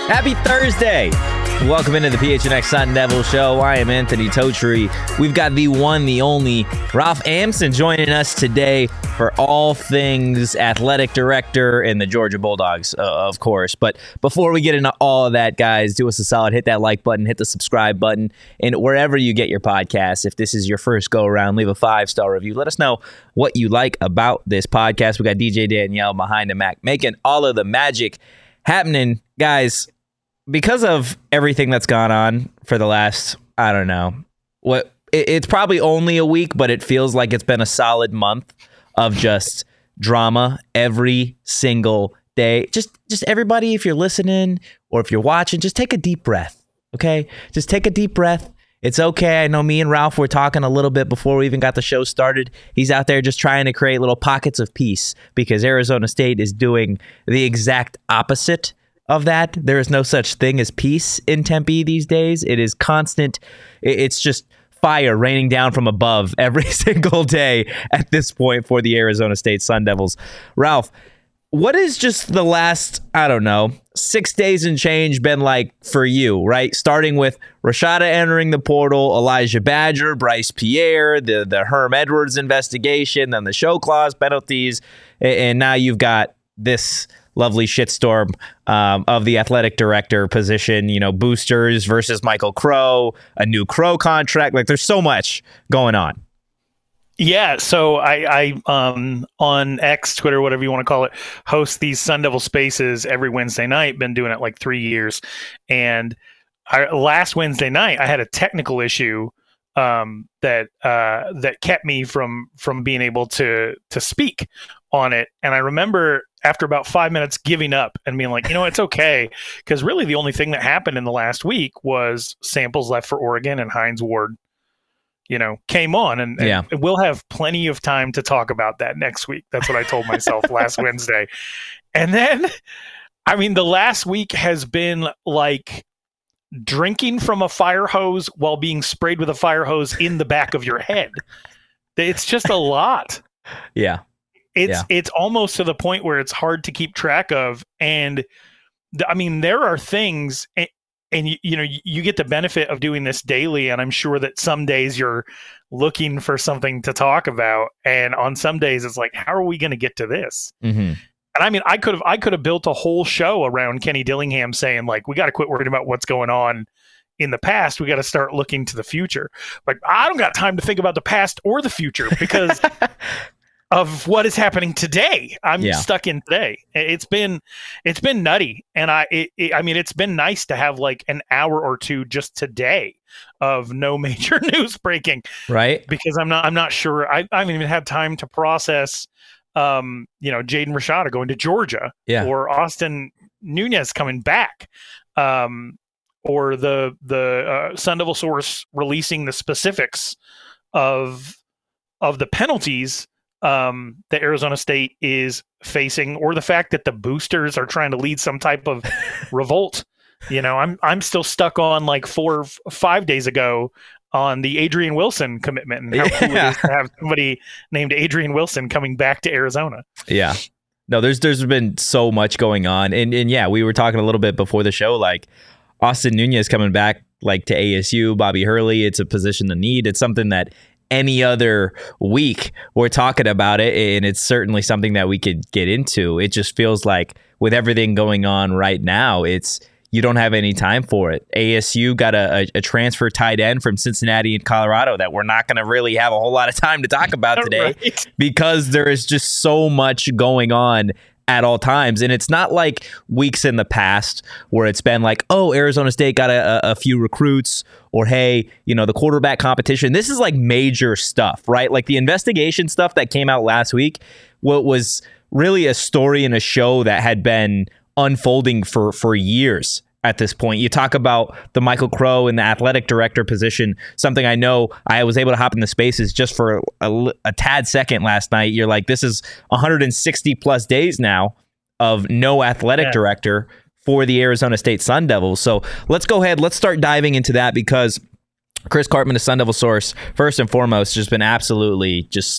Happy Thursday. Welcome into the PHNX Sun Devil Show. I am Anthony Totri. We've got the one, the only Ralph Amson joining us today for all things athletic director and the Georgia Bulldogs, of course. But before we get into all of that, guys, do us a solid. Hit that like button, hit the subscribe button, and wherever you get your podcasts, if this is your first go-around, leave a 5-star review. Let us know what you like about this podcast. We got DJ Danielle behind the Mac making all of the magic happening. Guys, because of everything that's gone on for the last, I don't know, it's probably only a week, but it feels like it's been a solid month of just drama every single day. Just everybody, if you're listening or if you're watching, just take a deep breath, okay? Just take a deep breath. It's okay. I know me and Ralph were talking a little bit before we even got the show started. He's out there just trying to create little pockets of peace because Arizona State is doing the exact opposite of that. There is no such thing as peace in Tempe these days. It is constant. It's just fire raining down from above every single day at this point for the Arizona State Sun Devils. Ralph, what is just the last, 6 days and change been like for you, right? Starting with Rashada entering the portal, Elijah Badger, Bryce Pierre, the Herm Edwards investigation, then the show clause penalties, and now you've got this lovely shitstorm of the athletic director position, boosters versus Michael Crow, a new Crow contract. Like, there's so much going on. Yeah, so I on X, Twitter, whatever you want to call it, host these Sun Devil Spaces every Wednesday night. Been doing it like 3 years. And last Wednesday night, I had a technical issue that kept me from being able to speak on it. And I remember after about 5 minutes giving up and being like, it's okay. Because really the only thing that happened in the last week was Samples left for Oregon and Hines Ward, came on. And we'll have plenty of time to talk about that next week. That's what I told myself last Wednesday. And then, the last week has been like drinking from a fire hose while being sprayed with a fire hose in the back of your head. It's just a lot. Yeah. It's almost to the point where it's hard to keep track of. And there are things, and you get the benefit of doing this daily. And I'm sure that some days you're looking for something to talk about. And on some days it's like, how are we going to get to this? Mm-hmm. And I could have built a whole show around Kenny Dillingham saying, like, we got to quit worrying about what's going on in the past. We got to start looking to the future. Like, I don't got time to think about the past or the future because of what is happening today. I'm stuck in today. It's been nutty. And it's been nice to have like an hour or two just today of no major news breaking. Right. Because I'm not sure. I haven't even had time to process, Jaden Rashada going to Georgia, or Austin Nunez coming back, or the Sun Devil source releasing the specifics of the penalties that Arizona State is facing, or the fact that the boosters are trying to lead some type of revolt. I'm still stuck on like 4 or 5 days ago on the Adrian Wilson commitment and how cool it is to have somebody named Adrian Wilson coming back to Arizona. Yeah. No, there's been so much going on. And we were talking a little bit before the show, like Austin Nunez coming back like to ASU, Bobby Hurley. It's a position to need. It's something that any other week we're talking about it, and it's certainly something that we could get into. It just feels like with everything going on right now, you don't have any time for it. ASU got a transfer tight end from Cincinnati and Colorado that we're not going to really have a whole lot of time to talk about today because there is just so much going on at all times. And it's not like weeks in the past where it's been like, oh, Arizona State got a few recruits, or hey, the quarterback competition. This is like major stuff, right? Like the investigation stuff that came out last week, what was really a story and a show that had been unfolding for years at this point. You talk about the Michael Crow in the athletic director position, something I know I was able to hop in the spaces just for a tad second last night. You're like, this is 160 plus days now of no athletic director for the Arizona State Sun Devils. So let's go ahead. Let's start diving into that because Chris Karpman, the Sun Devil source, first and foremost, just been absolutely just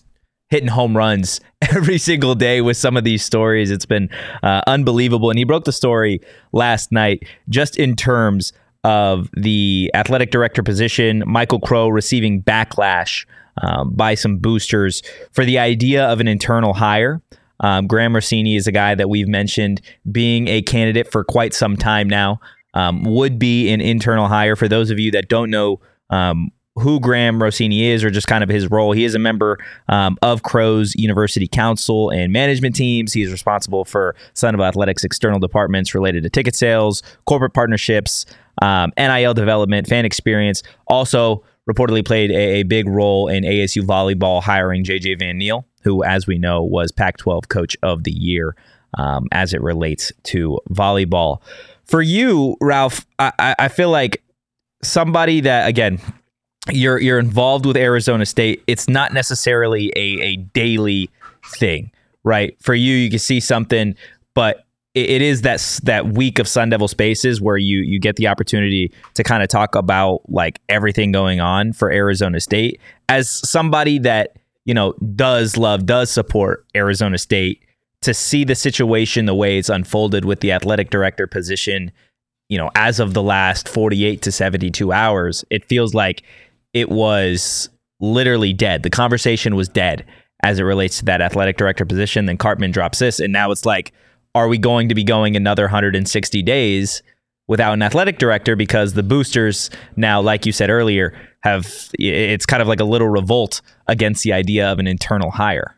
hitting home runs every single day with some of these stories. It's been unbelievable. And he broke the story last night just in terms of the athletic director position, Michael Crow receiving backlash by some boosters for the idea of an internal hire. Graham Rossini is a guy that we've mentioned being a candidate for quite some time now, would be an internal hire. For those of you that don't know who Graham Rossini is, or just kind of his role, he is a member of Crow's University Council and management teams. He is responsible for Sun Devil Athletics external departments related to ticket sales, corporate partnerships, NIL development, fan experience. Also reportedly played a big role in ASU volleyball hiring JJ Van Niel, who, as we know, was Pac-12 Coach of the Year as it relates to volleyball. For you, Ralph, I feel like somebody that, again, you're involved with Arizona State. It's not necessarily a daily thing, right? For you can see something, but it is that week of Sun Devil Spaces where you get the opportunity to kind of talk about like everything going on for Arizona State. As somebody that, does support Arizona State, to see the situation the way it's unfolded with the athletic director position, as of the last 48 to 72 hours, it feels like it was literally dead. The conversation was dead as it relates to that athletic director position. Then Cartman drops this, and now it's like, are we going to be going another 160 days without an athletic director? Because the boosters now, like you said earlier, it's kind of like a little revolt against the idea of an internal hire.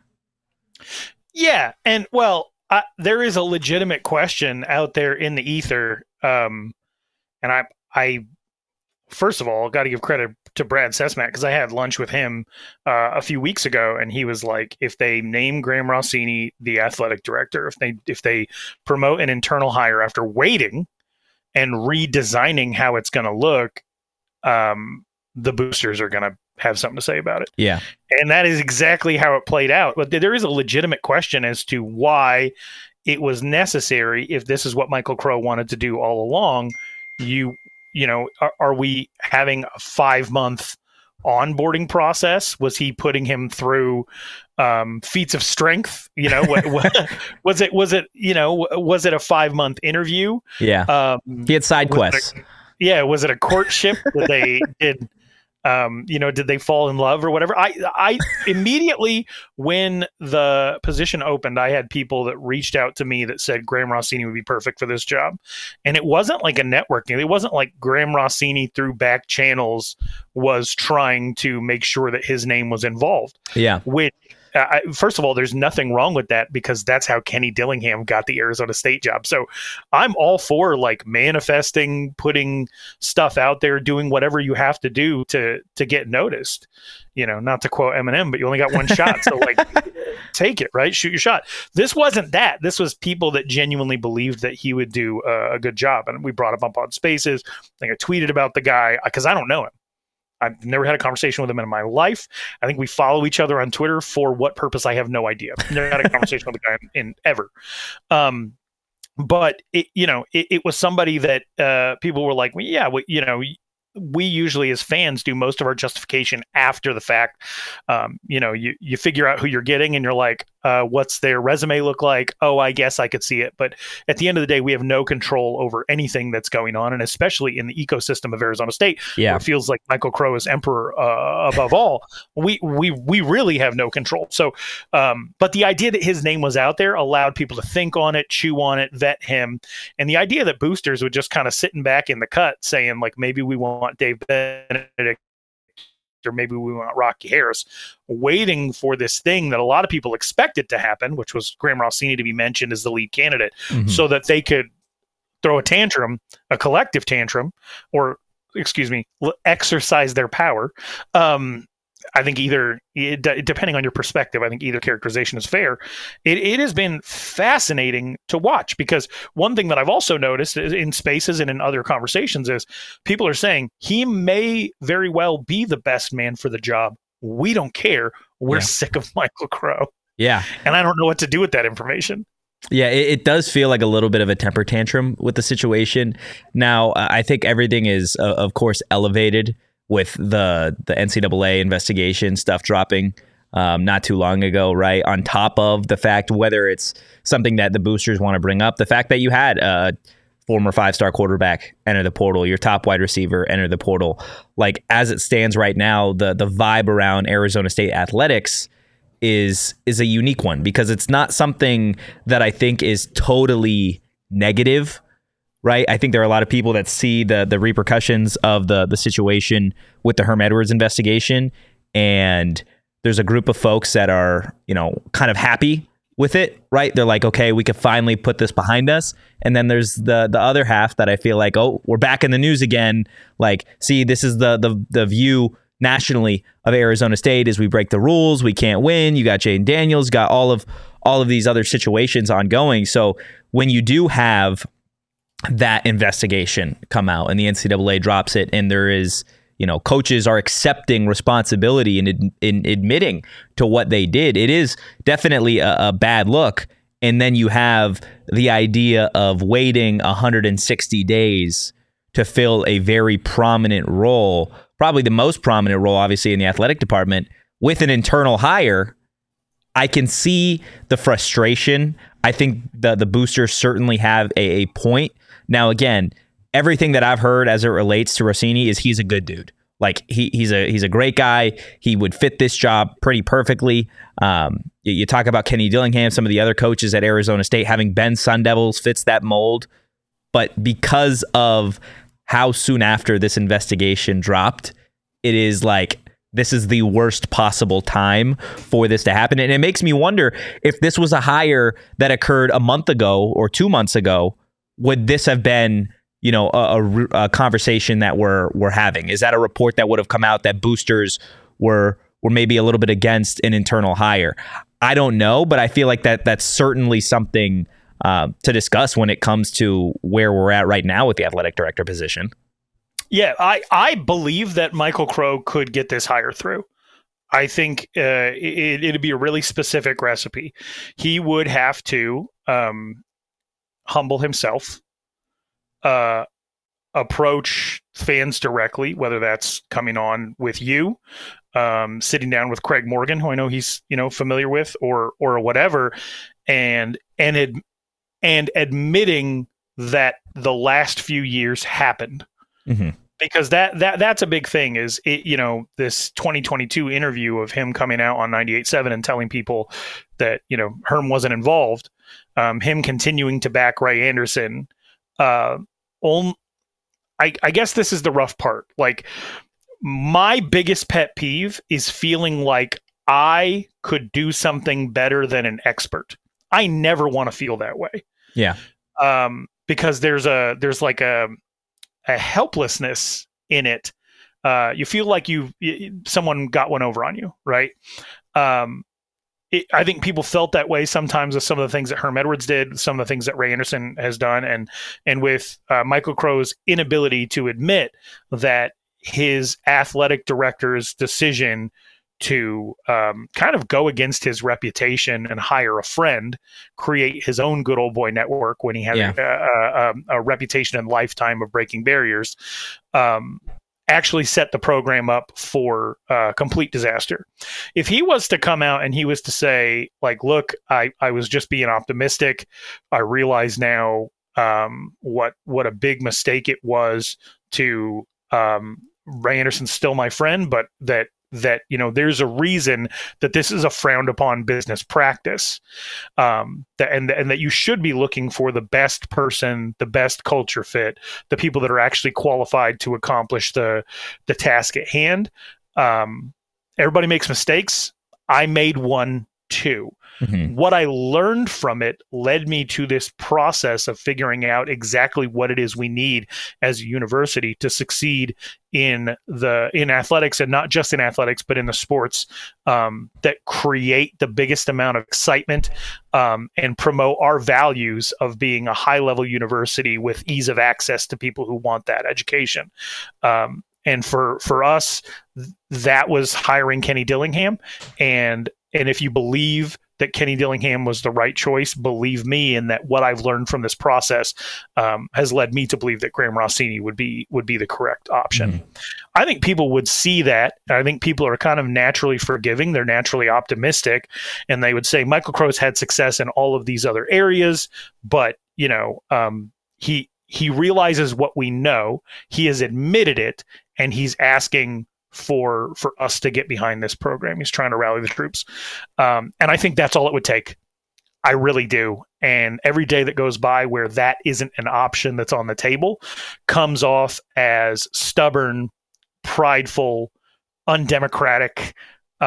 Yeah, and there is a legitimate question out there in the ether, and I first of all got to give credit to Brad Sesmak, because I had lunch with him a few weeks ago, and he was like, if they name Graham Rossini the athletic director, if they promote an internal hire after waiting and redesigning how it's going to look, the boosters are going to have something to say about it. Yeah. And that is exactly how it played out. But there is a legitimate question as to why it was necessary, if this is what Michael Crow wanted to do all along. Are we having a 5-month onboarding process? Was he putting him through feats of strength? Was it a 5-month interview? Yeah. He had side quests. Was it a courtship that they did? Did they fall in love or whatever? I immediately, when the position opened, I had people that reached out to me that said Graham Rossini would be perfect for this job. And it wasn't like a networking. It wasn't like Graham Rossini through back channels was trying to make sure that his name was involved. Yeah. Which, first of all, there's nothing wrong with that, because that's how Kenny Dillingham got the Arizona State job. So I'm all for like manifesting, putting stuff out there, doing whatever you have to do to get noticed. Not to quote Eminem, but you only got one shot. So like, take it, right? Shoot your shot. This wasn't that. This was people that genuinely believed that he would do a good job. And we brought him up on Spaces. I think I tweeted about the guy because I don't know him. I've never had a conversation with him in my life. I think we follow each other on Twitter. For what purpose, I have no idea. Never had a conversation with the guy in ever. But it was somebody that people were like, well, yeah, we usually as fans do most of our justification after the fact. You figure out who you're getting and you're like, what's their resume look like? Oh, I guess I could see it. But at the end of the day, we have no control over anything that's going on. And especially in the ecosystem of Arizona State, where it feels like Michael Crow is emperor above all. We really have no control. So, but the idea that his name was out there allowed people to think on it, chew on it, vet him. And the idea that boosters would just kind of sitting back in the cut saying like, maybe we want Dave Benedict, or maybe we want Rocky Harris, waiting for this thing that a lot of people expected to happen, which was Graham Rossini to be mentioned as the lead candidate, so that they could throw a tantrum, a collective tantrum, or exercise their power. I think depending on your perspective, I think either characterization is fair. It has been fascinating to watch, because one thing that I've also noticed in Spaces and in other conversations is people are saying he may very well be the best man for the job. We don't care. We're sick of Michael Crow. Yeah. And I don't know what to do with that information. Yeah, it does feel like a little bit of a temper tantrum with the situation. Now, I think everything is, of course, elevated with the NCAA investigation stuff dropping not too long ago, right? On top of the fact, whether it's something that the boosters want to bring up, the fact that you had a former 5-star quarterback enter the portal, your top wide receiver enter the portal. Like, as it stands right now, the vibe around Arizona State athletics is a unique one, because it's not something that I think is totally negative, right? I think there are a lot of people that see the repercussions of the situation with the Herm Edwards investigation, and there's a group of folks that are, kind of happy with it, right? They're like, okay, we could finally put this behind us. And then there's the other half that I feel like, oh, we're back in the news again. Like, see, this is the view nationally of Arizona State is we break the rules, we can't win. You got Jaden Daniels, got all of these other situations ongoing. So when you do have that investigation come out and the NCAA drops it, and there is, coaches are accepting responsibility and in admitting to what they did, it is definitely a bad look. And then you have the idea of waiting 160 days to fill a very prominent role, probably the most prominent role, obviously, in the athletic department, with an internal hire. I can see the frustration. I think the boosters certainly have a point. Now, again, everything that I've heard as it relates to Rossini is he's a good dude. Like, he's a great guy. He would fit this job pretty perfectly. You talk about Kenny Dillingham, some of the other coaches at Arizona State having been Sun Devils, fits that mold. But because of how soon after this investigation dropped, it is like, this is the worst possible time for this to happen. And it makes me wonder, if this was a hire that occurred a month ago or 2 months ago, would this have been, a conversation that we're having? Is that a report that would have come out that boosters were maybe a little bit against an internal hire? I don't know, but I feel like that's certainly something to discuss when it comes to where we're at right now with the athletic director position. Yeah, I believe that Michael Crow could get this hire through. I think it'd be a really specific recipe. He would have to humble himself, approach fans directly, whether that's coming on with you, sitting down with Craig Morgan, who I know he's familiar with, or whatever, and admitting that the last few years happened. Mm-hmm. Because that's a big thing, is it, this 2022 interview of him coming out on 98.7 and telling people that, Herm wasn't involved, him continuing to back Ray Anderson. I guess this is the rough part. Like, my biggest pet peeve is feeling like I could do something better than an expert. I never want to feel that way. Yeah. Because there's like a helplessness in it. You feel like someone got one over on you, right? I think people felt that way sometimes with some of the things that Herm Edwards did, some of the things that Ray Anderson has done, and with Michael Crow's inability to admit that his athletic director's decision to kind of go against his reputation and hire a friend, create his own good old boy network when he had a reputation and lifetime of breaking barriers, actually set the program up for complete disaster. If he was to come out and he was to say, like, look, I was just being optimistic. I realize now what a big mistake it was to Ray Anderson's still my friend, but that there's a reason that this is a frowned upon business practice, and that you should be looking for the best person, the best culture fit, the people that are actually qualified to accomplish the task at hand. Everybody makes mistakes. I made one too. Mm-hmm. What I learned from it led me to this process of figuring out exactly what it is we need as a university to succeed in athletics, and not just in athletics, but in the sports that create the biggest amount of excitement and promote our values of being a high-level university with ease of access to people who want that education. And for us, that was hiring Kenny Dillingham. And if you believe that Kenny Dillingham was the right choice. Believe me, and that what I've learned from this process has led me to believe that Graham Rossini would be the correct option. I think people would see that. I think people are kind of naturally forgiving. They're naturally optimistic, and they would say Michael Crow's had success in all of these other areas, but he realizes what we know. He has admitted it, and he's asking for us to get behind this program. He's trying to rally the troops. And I think that's all it would take. I really do. And every day that goes by where that isn't an option that's on the table comes off as stubborn, prideful, undemocratic,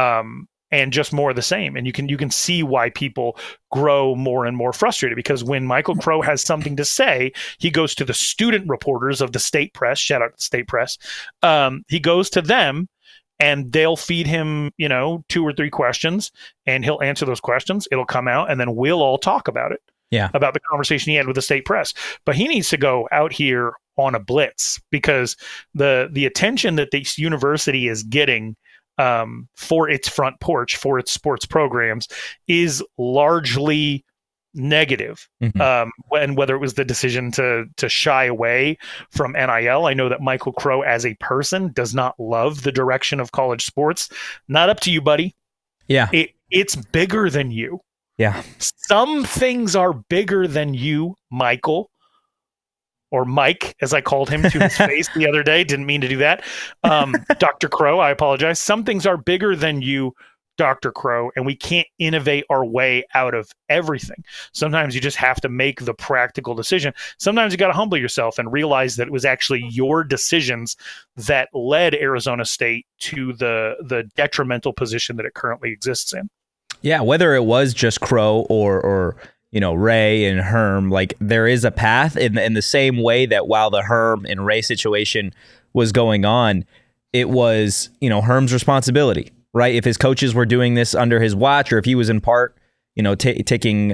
and just more of the same. And you can see why people grow more and more frustrated, because when Michael Crow has something to say, he goes to the student reporters of the state press. Shout out to the state press. He goes to them, and they'll feed him, 2 or 3 questions, and he'll answer those questions. It'll come out, and then we'll all talk about it. Yeah, about the conversation he had with the state press. But he needs to go out here on a blitz, because the attention that this university is getting for its front porch, for its sports programs, is largely negative. And whether it was the decision to shy away from NIL, I know that Michael Crow as a person does not love the direction of college sports. Not up to you, buddy. Yeah. It's bigger than you. Yeah. Some things are bigger than you, Michael. Or Mike, as I called him to his face the other day. Didn't mean to do that. Dr. Crow, I apologize. Some things are bigger than you, Dr. Crow, and we can't innovate our way out of everything. Sometimes you just have to make the practical decision. Sometimes you got to humble yourself and realize that it was actually your decisions that led Arizona State to the detrimental position that it currently exists in. Yeah, whether it was just Crow or Ray and Herm, like there is a path in the same way that while the Herm and Ray situation was going on, it was, Herm's responsibility, right? If his coaches were doing this under his watch, or if he was in part, taking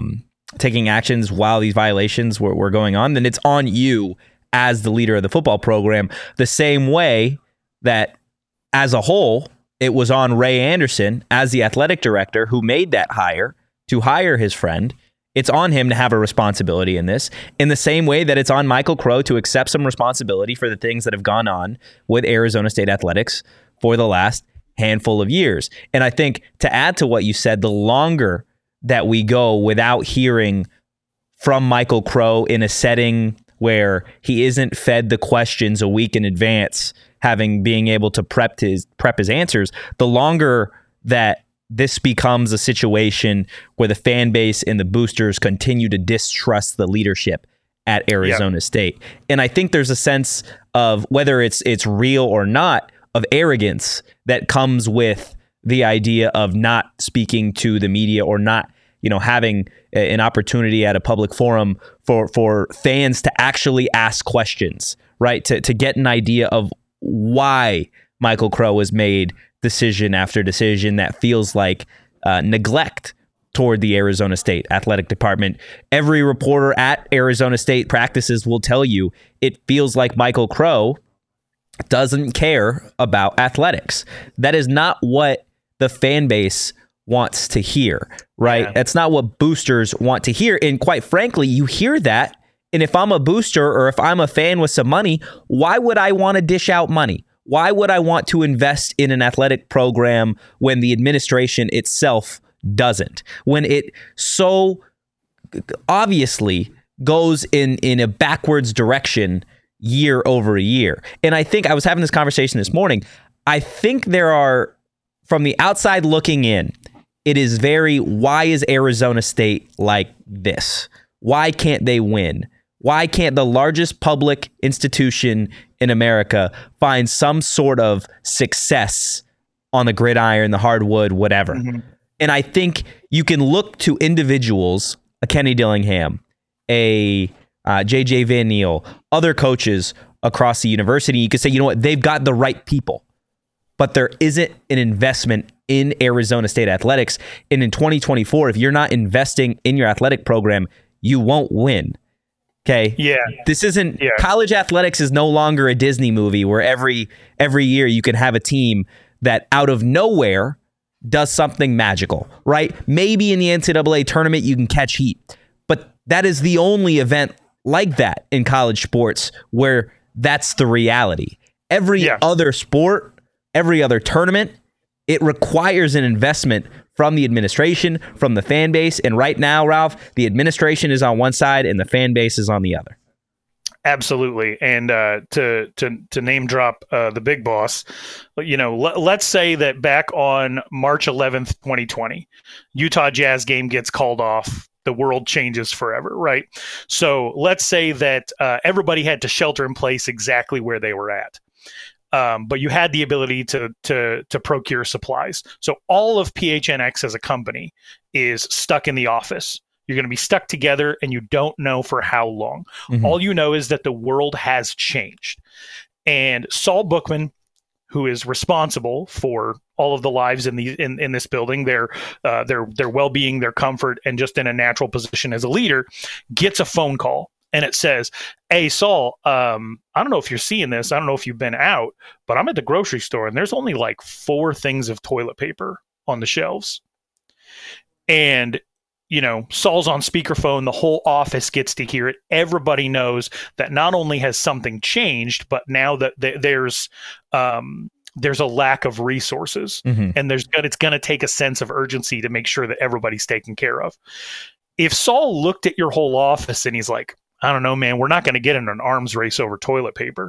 actions while these violations were going on, then it's on you as the leader of the football program. The same way that as a whole, it was on Ray Anderson as the athletic director who made that hire to hire his friend. It's on him to have a responsibility in this, in the same way that it's on Michael Crow to accept some responsibility for the things that have gone on with Arizona State athletics for the last handful of years. And I think, to add to what you said, the longer that we go without hearing from Michael Crow in a setting where he isn't fed the questions a week in advance, being able to prep his answers, the longer that this becomes a situation where the fan base and the boosters continue to distrust the leadership at Arizona State. And I think there's a sense of, whether it's real or not, of arrogance that comes with the idea of not speaking to the media, or not, having an opportunity at a public forum for fans to actually ask questions, right? To get an idea of why Michael Crow has made decision after decision that feels like neglect toward the Arizona State athletic department. Every reporter at Arizona State practices will tell you it feels like Michael Crow doesn't care about athletics. That is not what the fan base wants to hear, right? Yeah. That's not what boosters want to hear. And quite frankly, you hear that, and if I'm a booster or if I'm a fan with some money, why would I want to dish out money? Why would I want to invest in an athletic program when the administration itself doesn't? When it so obviously goes in a backwards direction year over year. And I think I was having this conversation this morning. I think there are, from the outside looking in, it is why is Arizona State like this? Why can't they win? Why can't the largest public institution in America find some sort of success on the gridiron, the hardwood, whatever? Mm-hmm. And I think you can look to individuals, a Kenny Dillingham, a JJ Van Niel, other coaches across the university. You could say, you know what, they've got the right people, but there isn't an investment in Arizona State athletics. And in 2024, if you're not investing in your athletic program, you won't win. Okay. Yeah. This isn't college athletics is no longer a Disney movie where every year you can have a team that out of nowhere does something magical, right? Maybe in the NCAA tournament you can catch heat, but that is the only event like that in college sports where that's the reality. Every other sport, every other tournament, it requires an investment from the administration, from the fan base. And right now, Ralph, the administration is on one side and the fan base is on the other. Absolutely. And to name drop the big boss, let's say that back on March 11th, 2020, Utah Jazz game gets called off. The world changes forever, right? So let's say that everybody had to shelter in place exactly where they were at. But you had the ability to procure supplies. So all of PHNX as a company is stuck in the office. You're going to be stuck together and you don't know for how long. Mm-hmm. All you know is that the world has changed. And Saul Bookman, who is responsible for all of the lives in this building, their well-being, their comfort, and just in a natural position as a leader, gets a phone call. And it says, "Hey, Saul, I don't know if you're seeing this. I don't know if you've been out, but I'm at the grocery store and there's only like 4 things of toilet paper on the shelves." And, Saul's on speakerphone. The whole office gets to hear it. Everybody knows that not only has something changed, but now that there's a lack of resources, mm-hmm. and it's going to take a sense of urgency to make sure that everybody's taken care of. If Saul looked at your whole office and he's like, "I don't know, man, we're not going to get in an arms race over toilet paper."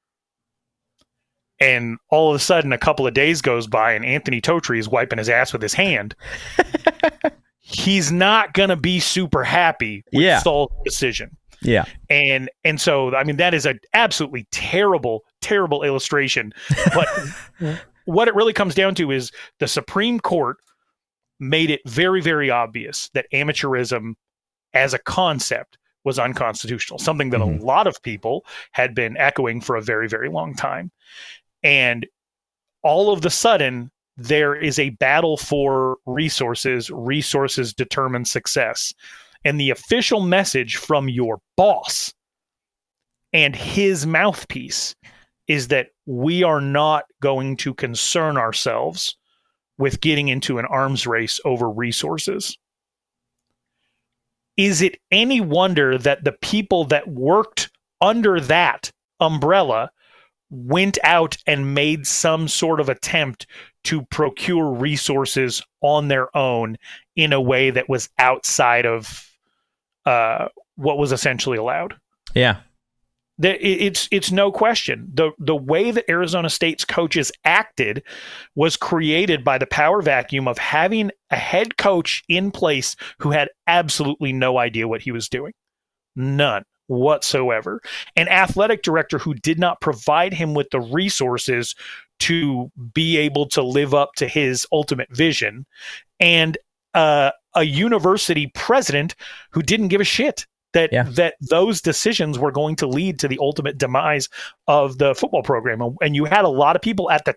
And all of a sudden, a couple of days goes by and Anthony Totri is wiping his ass with his hand. He's not going to be super happy with Saul's decision. Yeah. And so, I mean, that is an absolutely terrible, terrible illustration. But what it really comes down to is the Supreme Court made it very, very obvious that amateurism as a concept was unconstitutional, something that mm-hmm. a lot of people had been echoing for a very, very long time. And all of a sudden, there is a battle for resources. Resources determine success. And the official message from your boss and his mouthpiece is that we are not going to concern ourselves with getting into an arms race over resources. Is it any wonder that the people that worked under that umbrella went out and made some sort of attempt to procure resources on their own in a way that was outside of what was essentially allowed? Yeah. It's no question. The way that Arizona State's coaches acted was created by the power vacuum of having a head coach in place who had absolutely no idea what he was doing. None whatsoever. An athletic director who did not provide him with the resources to be able to live up to his ultimate vision, and a university president who didn't give a shit that those decisions were going to lead to the ultimate demise of the football program. And you had a lot of people at the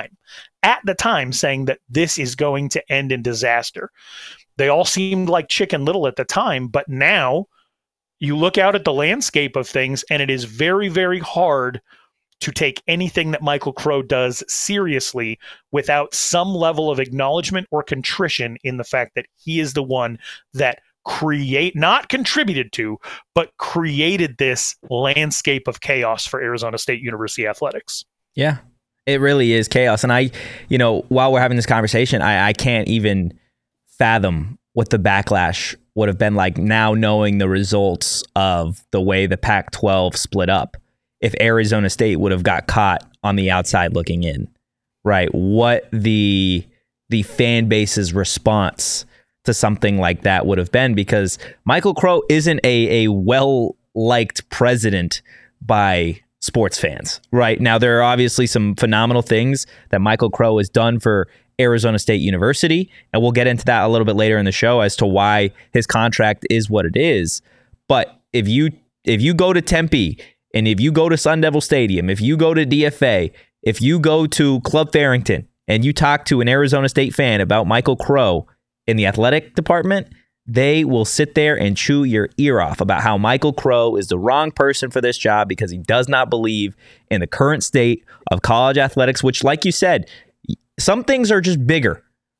time saying that this is going to end in disaster. They all seemed like Chicken Little at the time, but now you look out at the landscape of things and it is very, very hard to take anything that Michael Crow does seriously without some level of acknowledgement or contrition in the fact that he is the one that not contributed to, but created this landscape of chaos for Arizona State University athletics. Yeah, it really is chaos. And while we're having this conversation, I can't even fathom what the backlash would have been like now, knowing the results of the way the Pac-12 split up. If Arizona State would have got caught on the outside looking in, right? What the fan base's response to something like that would have been, because Michael Crow isn't a well-liked president by sports fans, right? Now, there are obviously some phenomenal things that Michael Crow has done for Arizona State University, and we'll get into that a little bit later in the show as to why his contract is what it is. But if you go to Tempe, and if you go to Sun Devil Stadium, if you go to DFA, if you go to Club Farrington, and you talk to an Arizona State fan about Michael Crow in the athletic department, they will sit there and chew your ear off about how Michael Crow is the wrong person for this job because he does not believe in the current state of college athletics, which, like you said, some things are just bigger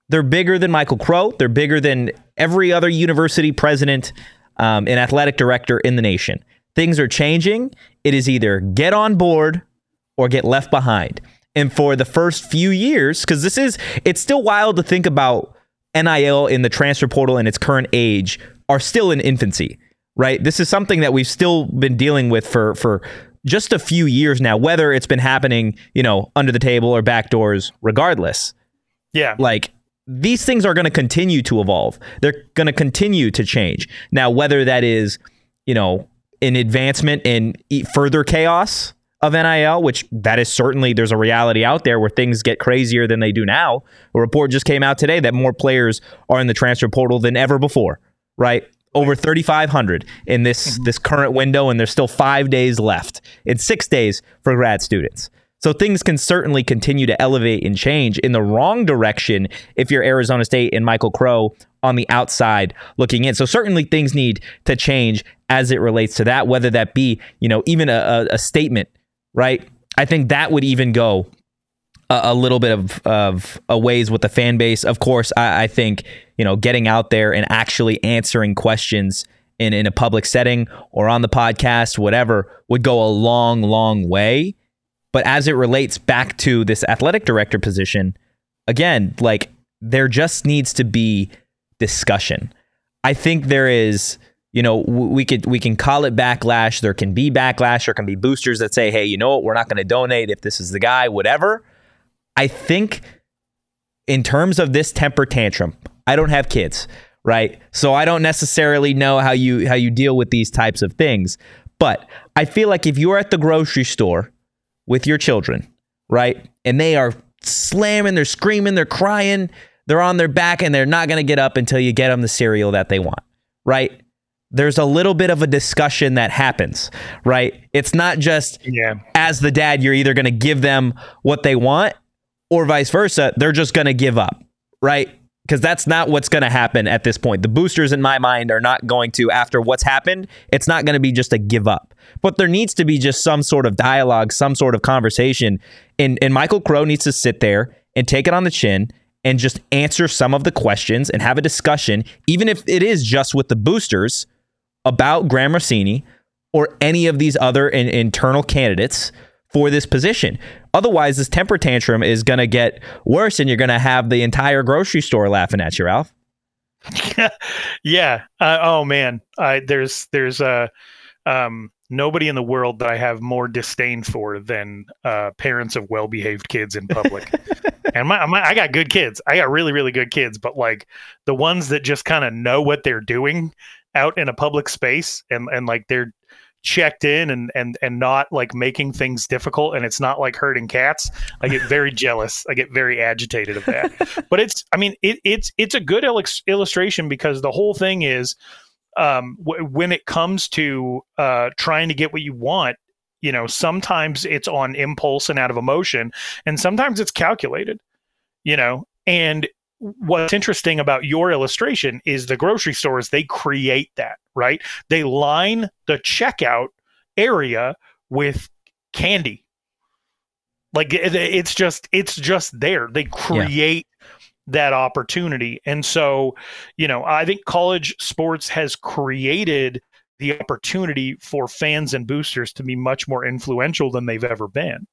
they're bigger than Michael Crow. They're bigger than every other university president and athletic director in the nation. Things are changing. It is either get on board or get left behind. And for the first few years, because it's still wild to think about NIL in the transfer portal in its current age are still in infancy, right? This is something that we've still been dealing with for just a few years now, whether it's been happening, under the table or back doors, regardless. Yeah. Like, these things are going to continue to evolve. They're going to continue to change. Now, whether that is, an advancement in further chaos of NIL, which that is certainly, there's a reality out there where things get crazier than they do now. A report just came out today that more players are in the transfer portal than ever before, right? Over 3,500 in this current window, and there's still 5 days left. It's 6 days for grad students. So things can certainly continue to elevate and change in the wrong direction if you're Arizona State and Michael Crow on the outside looking in. So certainly things need to change as it relates to that, whether that be, even a statement, right? I think that would even go a little bit of a ways with the fan base. Of course, I think, getting out there and actually answering questions in a public setting or on the podcast, whatever, would go a long, long way. But as it relates back to this athletic director position, again, like, there just needs to be discussion. I think there is, we can call it backlash. There can be backlash. There can be boosters that say, hey, you know what? We're not going to donate if this is the guy, whatever. I think in terms of this temper tantrum, I don't have kids, right? So I don't necessarily know how you deal with these types of things. But I feel like if you're at the grocery store with your children, right, and they are slamming, they're screaming, they're crying, they're on their back, and they're not going to get up until you get them the cereal that they want, right? There's a little bit of a discussion that happens, right? It's not just as the dad, you're either going to give them what they want or vice versa. They're just going to give up, right? Because that's not what's going to happen at this point. The boosters, in my mind, are not going to, after what's happened, it's not going to be just a give up. But there needs to be just some sort of dialogue, some sort of conversation. And Michael Crow needs to sit there and take it on the chin and just answer some of the questions and have a discussion, even if it is just with the boosters, about Graham Rossini or any of these other internal candidates for this position. Otherwise, this temper tantrum is going to get worse, and you're going to have the entire grocery store laughing at you, Ralph. Yeah. Oh man. There's nobody in the world that I have more disdain for than parents of well-behaved kids in public. And I got good kids. I got really, really good kids, but like the ones that just kind of know what they're doing out in a public space and like they're checked in and not like making things difficult, and it's not like herding cats. I get very jealous. I get very agitated of that. But it's a good illustration, because the whole thing is when it comes to trying to get what you want, sometimes it's on impulse and out of emotion, and sometimes it's calculated, and what's interesting about your illustration is the grocery stores, they create that, right? They line the checkout area with candy. Like it's just there. They create that opportunity. And so, I think college sports has created the opportunity for fans and boosters to be much more influential than they've ever been.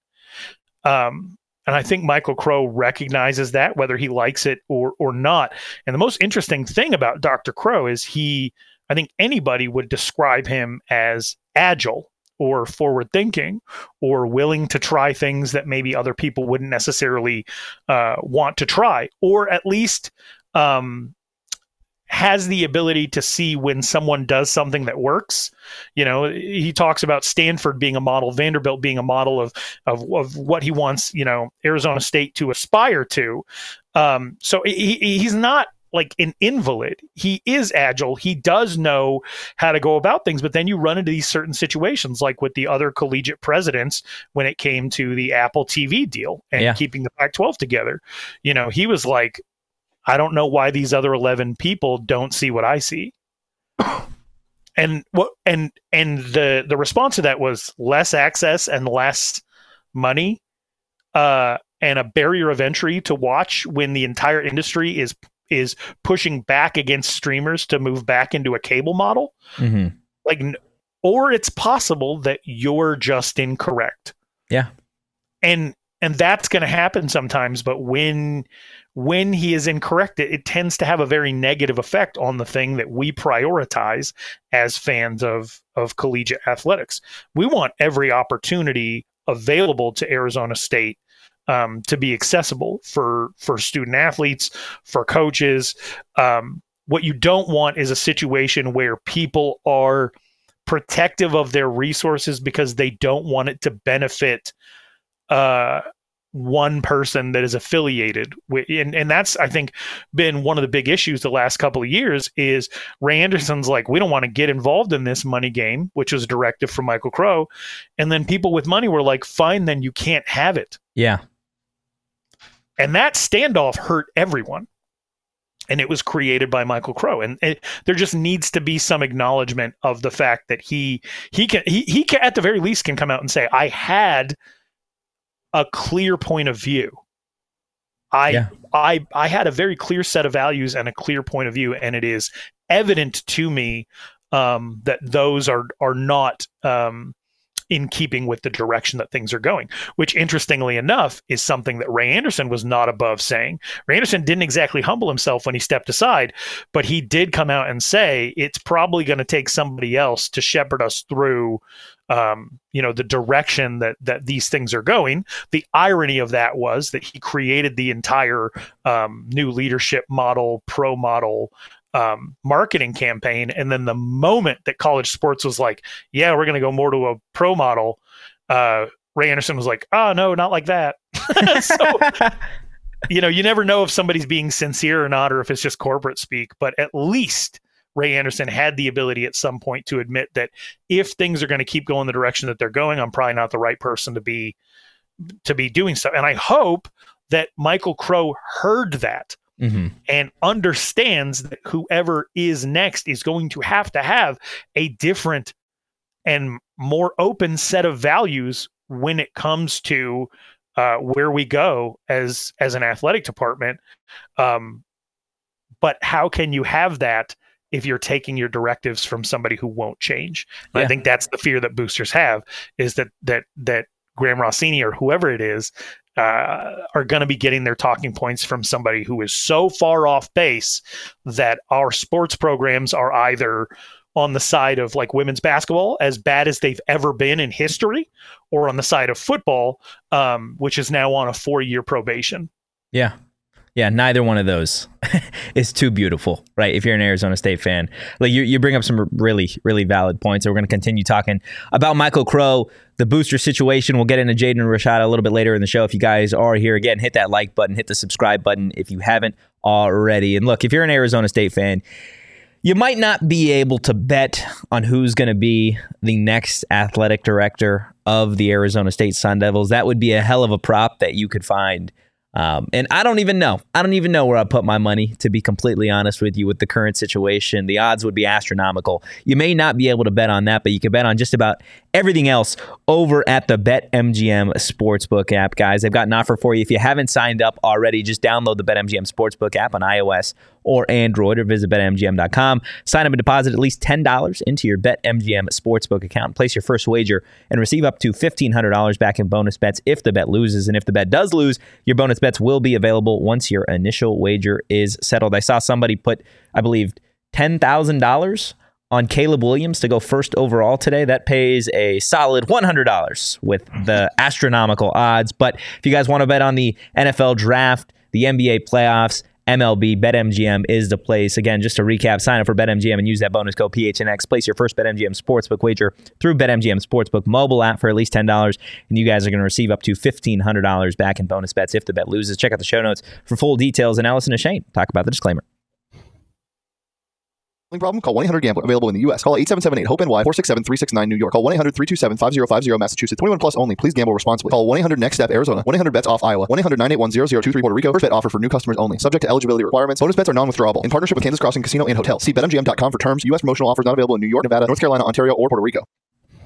And I think Michael Crow recognizes that, whether he likes it or not. And the most interesting thing about Dr. Crow is I think anybody would describe him as agile or forward thinking or willing to try things that maybe other people wouldn't necessarily want to try, or at least has the ability to see when someone does something that works. He talks about Stanford being a model, Vanderbilt being a model of what he wants, Arizona State to aspire to. So he's not like an invalid. He is agile. He does know how to go about things, but then you run into these certain situations, like with the other collegiate presidents when it came to the Apple TV deal and keeping the Pac-12 together. He was like, I don't know why these other 11 people don't see what I see. And the response to that was less access and less money. And a barrier of entry to watch when the entire industry is pushing back against streamers to move back into a cable model. Mm-hmm. Or it's possible that you're just incorrect. Yeah. And that's going to happen sometimes, but when he is incorrect, it tends to have a very negative effect on the thing that we prioritize as fans of collegiate athletics. We want every opportunity available to Arizona State to be accessible for student athletes, for coaches. What you don't want is a situation where people are protective of their resources because they don't want it to benefit one person that is affiliated with, and that's, I think, been one of the big issues the last couple of years is Ray Anderson's like, we don't want to get involved in this money game, which was a directive from Michael Crow. And then people with money were like, fine, then you can't have it. Yeah. And that standoff hurt everyone. And it was created by Michael Crow. And there just needs to be some acknowledgement of the fact that he can at the very least can come out and say, I had a clear point of view. I had a very clear set of values and a clear point of view, and it is evident to me that those are not in keeping with the direction that things are going, which interestingly enough is something that Ray Anderson was not above saying. Ray Anderson didn't exactly humble himself when he stepped aside, but he did come out and say it's probably going to take somebody else to shepherd us through the direction that these things are going. The irony of that was that he created the entire new leadership model, pro model marketing campaign. And then the moment that college sports was like, yeah, we're going to go more to a pro model, Ray Anderson was like, oh, no, not like that. So, you never know if somebody's being sincere or not, or if it's just corporate speak, but at least Ray Anderson had the ability at some point to admit that if things are going to keep going the direction that they're going, I'm probably not the right person to be doing so. And I hope that Michael Crow heard that. Mm-hmm. And understands that whoever is next is going to have a different and more open set of values when it comes to where we go as an athletic department. But how can you have that if you're taking your directives from somebody who won't change? Yeah. I think that's the fear that boosters have, is that Graham Rossini or whoever it is are going to be getting their talking points from somebody who is so far off base that our sports programs are either on the side of like women's basketball, as bad as they've ever been in history, or on the side of football, which is now on a 4-year probation. Yeah. Yeah, neither one of those is too beautiful, right? If you're an Arizona State fan, like you bring up some really, really valid points. So we're going to continue talking about Michael Crow, the booster situation. We'll get into Jaden Rashada a little bit later in the show. If you guys are here, again, hit that like button, hit the subscribe button if you haven't already. And look, if you're an Arizona State fan, you might not be able to bet on who's going to be the next athletic director of the Arizona State Sun Devils. That would be a hell of a prop that you could find. And I don't even know where I put my money, to be completely honest with you, with the current situation. The odds would be astronomical. You may not be able to bet on that, but you can bet on just about everything else over at the BetMGM Sportsbook app, guys. They've got an offer for you. If you haven't signed up already, just download the BetMGM Sportsbook app on iOS or Android, or visit BetMGM.com. Sign up and deposit at least $10 into your BetMGM Sportsbook account. Place your first wager and receive up to $1,500 back in bonus bets if the bet loses. And if the bet does lose, your bonus bets will be available once your initial wager is settled. I saw somebody put, I believe, $10,000 on Caleb Williams to go first overall today. That pays a solid $100 with the astronomical odds. But if you guys want to bet on the NFL draft, the NBA playoffs, MLB, BetMGM is the place. Again, just to recap, sign up for BetMGM and use that bonus code PHNX. Place your first BetMGM Sportsbook wager through BetMGM Sportsbook mobile app for at least $10, and you guys are going to receive up to $1,500 back in bonus bets if the bet loses. Check out the show notes for full details, and Allison and Shane talk about the disclaimer. Problem? Call 1-800-GAMBLER. Available in the U.S. Call 8778-HOPE-NY 467-369 New York. Call 1-800-327-5050 Massachusetts. 21 plus only. Please gamble responsibly. Call 1-800-NEXT-STEP Arizona. 1-800-BETS-OFF Iowa. 1-800-981-0023 Puerto Rico. First bet offer for new customers only. Subject to eligibility requirements. Bonus bets are non-withdrawable. In partnership with Kansas Crossing Casino and Hotel. See BetMGM.com for terms. U.S. promotional offers not available in New York, Nevada, North Carolina, Ontario, or Puerto Rico.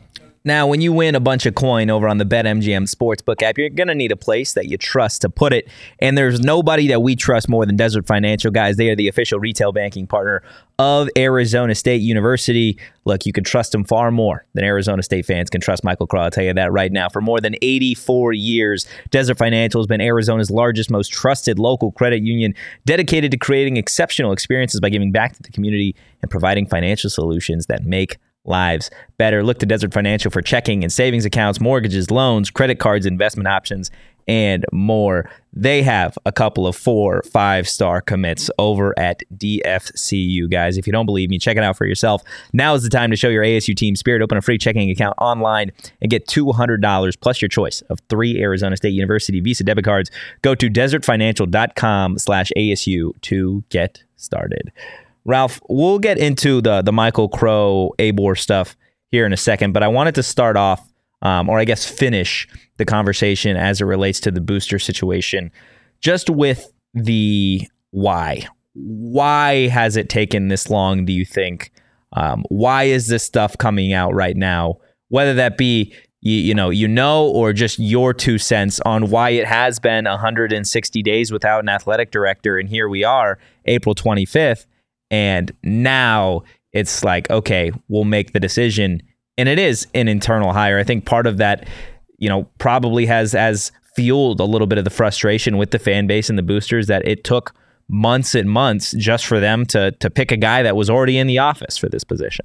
Now, when you win a bunch of coin over on the BetMGM Sportsbook app, you're going to need a place that you trust to put it. And there's nobody that we trust more than Desert Financial, guys. They are the official retail banking partner of Arizona State University. Look, you can trust them far more than Arizona State fans can trust Michael Crow. I'll tell you that right now. For more than 84 years, Desert Financial has been Arizona's largest, most trusted local credit union, dedicated to creating exceptional experiences by giving back to the community and providing financial solutions that make lives better. Look to Desert Financial for checking and savings accounts, mortgages, loans, credit cards, investment options, and more. They have a couple of 4 5-star commits over at DFCU, guys. If you don't believe me, check it out for yourself. Now is the time to show your ASU team spirit. Open a free checking account online and get $200 plus your choice of 3 Arizona State University Visa debit cards. Go to desertfinancial.com/ASU to get started. Ralph, we'll get into the Michael Crow, ABOR stuff here in a second, but I wanted to start off, or I guess finish the conversation as it relates to the booster situation, just with the why. Why has it taken this long, do you think? Why is this stuff coming out right now? Whether that be, you know, or just your 2 cents on why it has been 160 days without an athletic director, and here we are, April 25th, and now it's like, okay, we'll make the decision. And it is an internal hire. I think part of that, probably has fueled a little bit of the frustration with the fan base and the boosters, that it took months and months just for them to pick a guy that was already in the office for this position.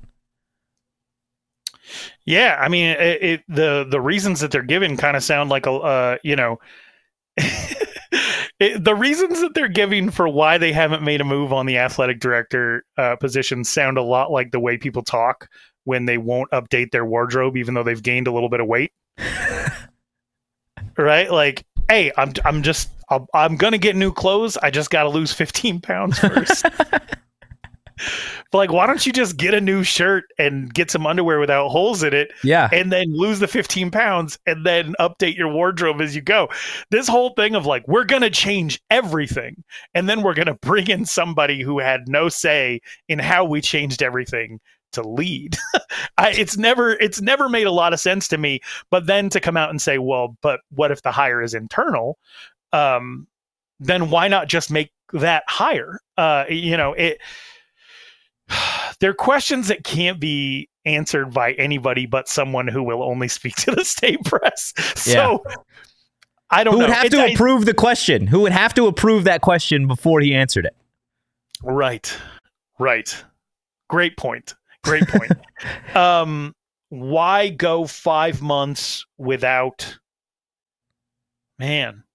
Yeah, I mean, the reasons that they're giving kind of sound like the reasons that they're giving for why they haven't made a move on the athletic director position sound a lot like the way people talk when they won't update their wardrobe, even though they've gained a little bit of weight. Right? Like, hey, I'm going to get new clothes. I just got to lose 15 pounds first. But like, why don't you just get a new shirt and get some underwear without holes in it? Yeah. And then lose the 15 pounds and then update your wardrobe as you go. This whole thing of like, we're going to change everything. And then we're going to bring in somebody who had no say in how we changed everything to lead. It's never made a lot of sense to me. But then to come out and say, well, but what if the hire is internal? Then why not just make that hire? They're questions that can't be answered by anybody but someone who will only speak to the state press. So I don't know. Who would have to approve the question? Who would have to approve that question before he answered it? Right. Great point. Why go 5 months without? Man,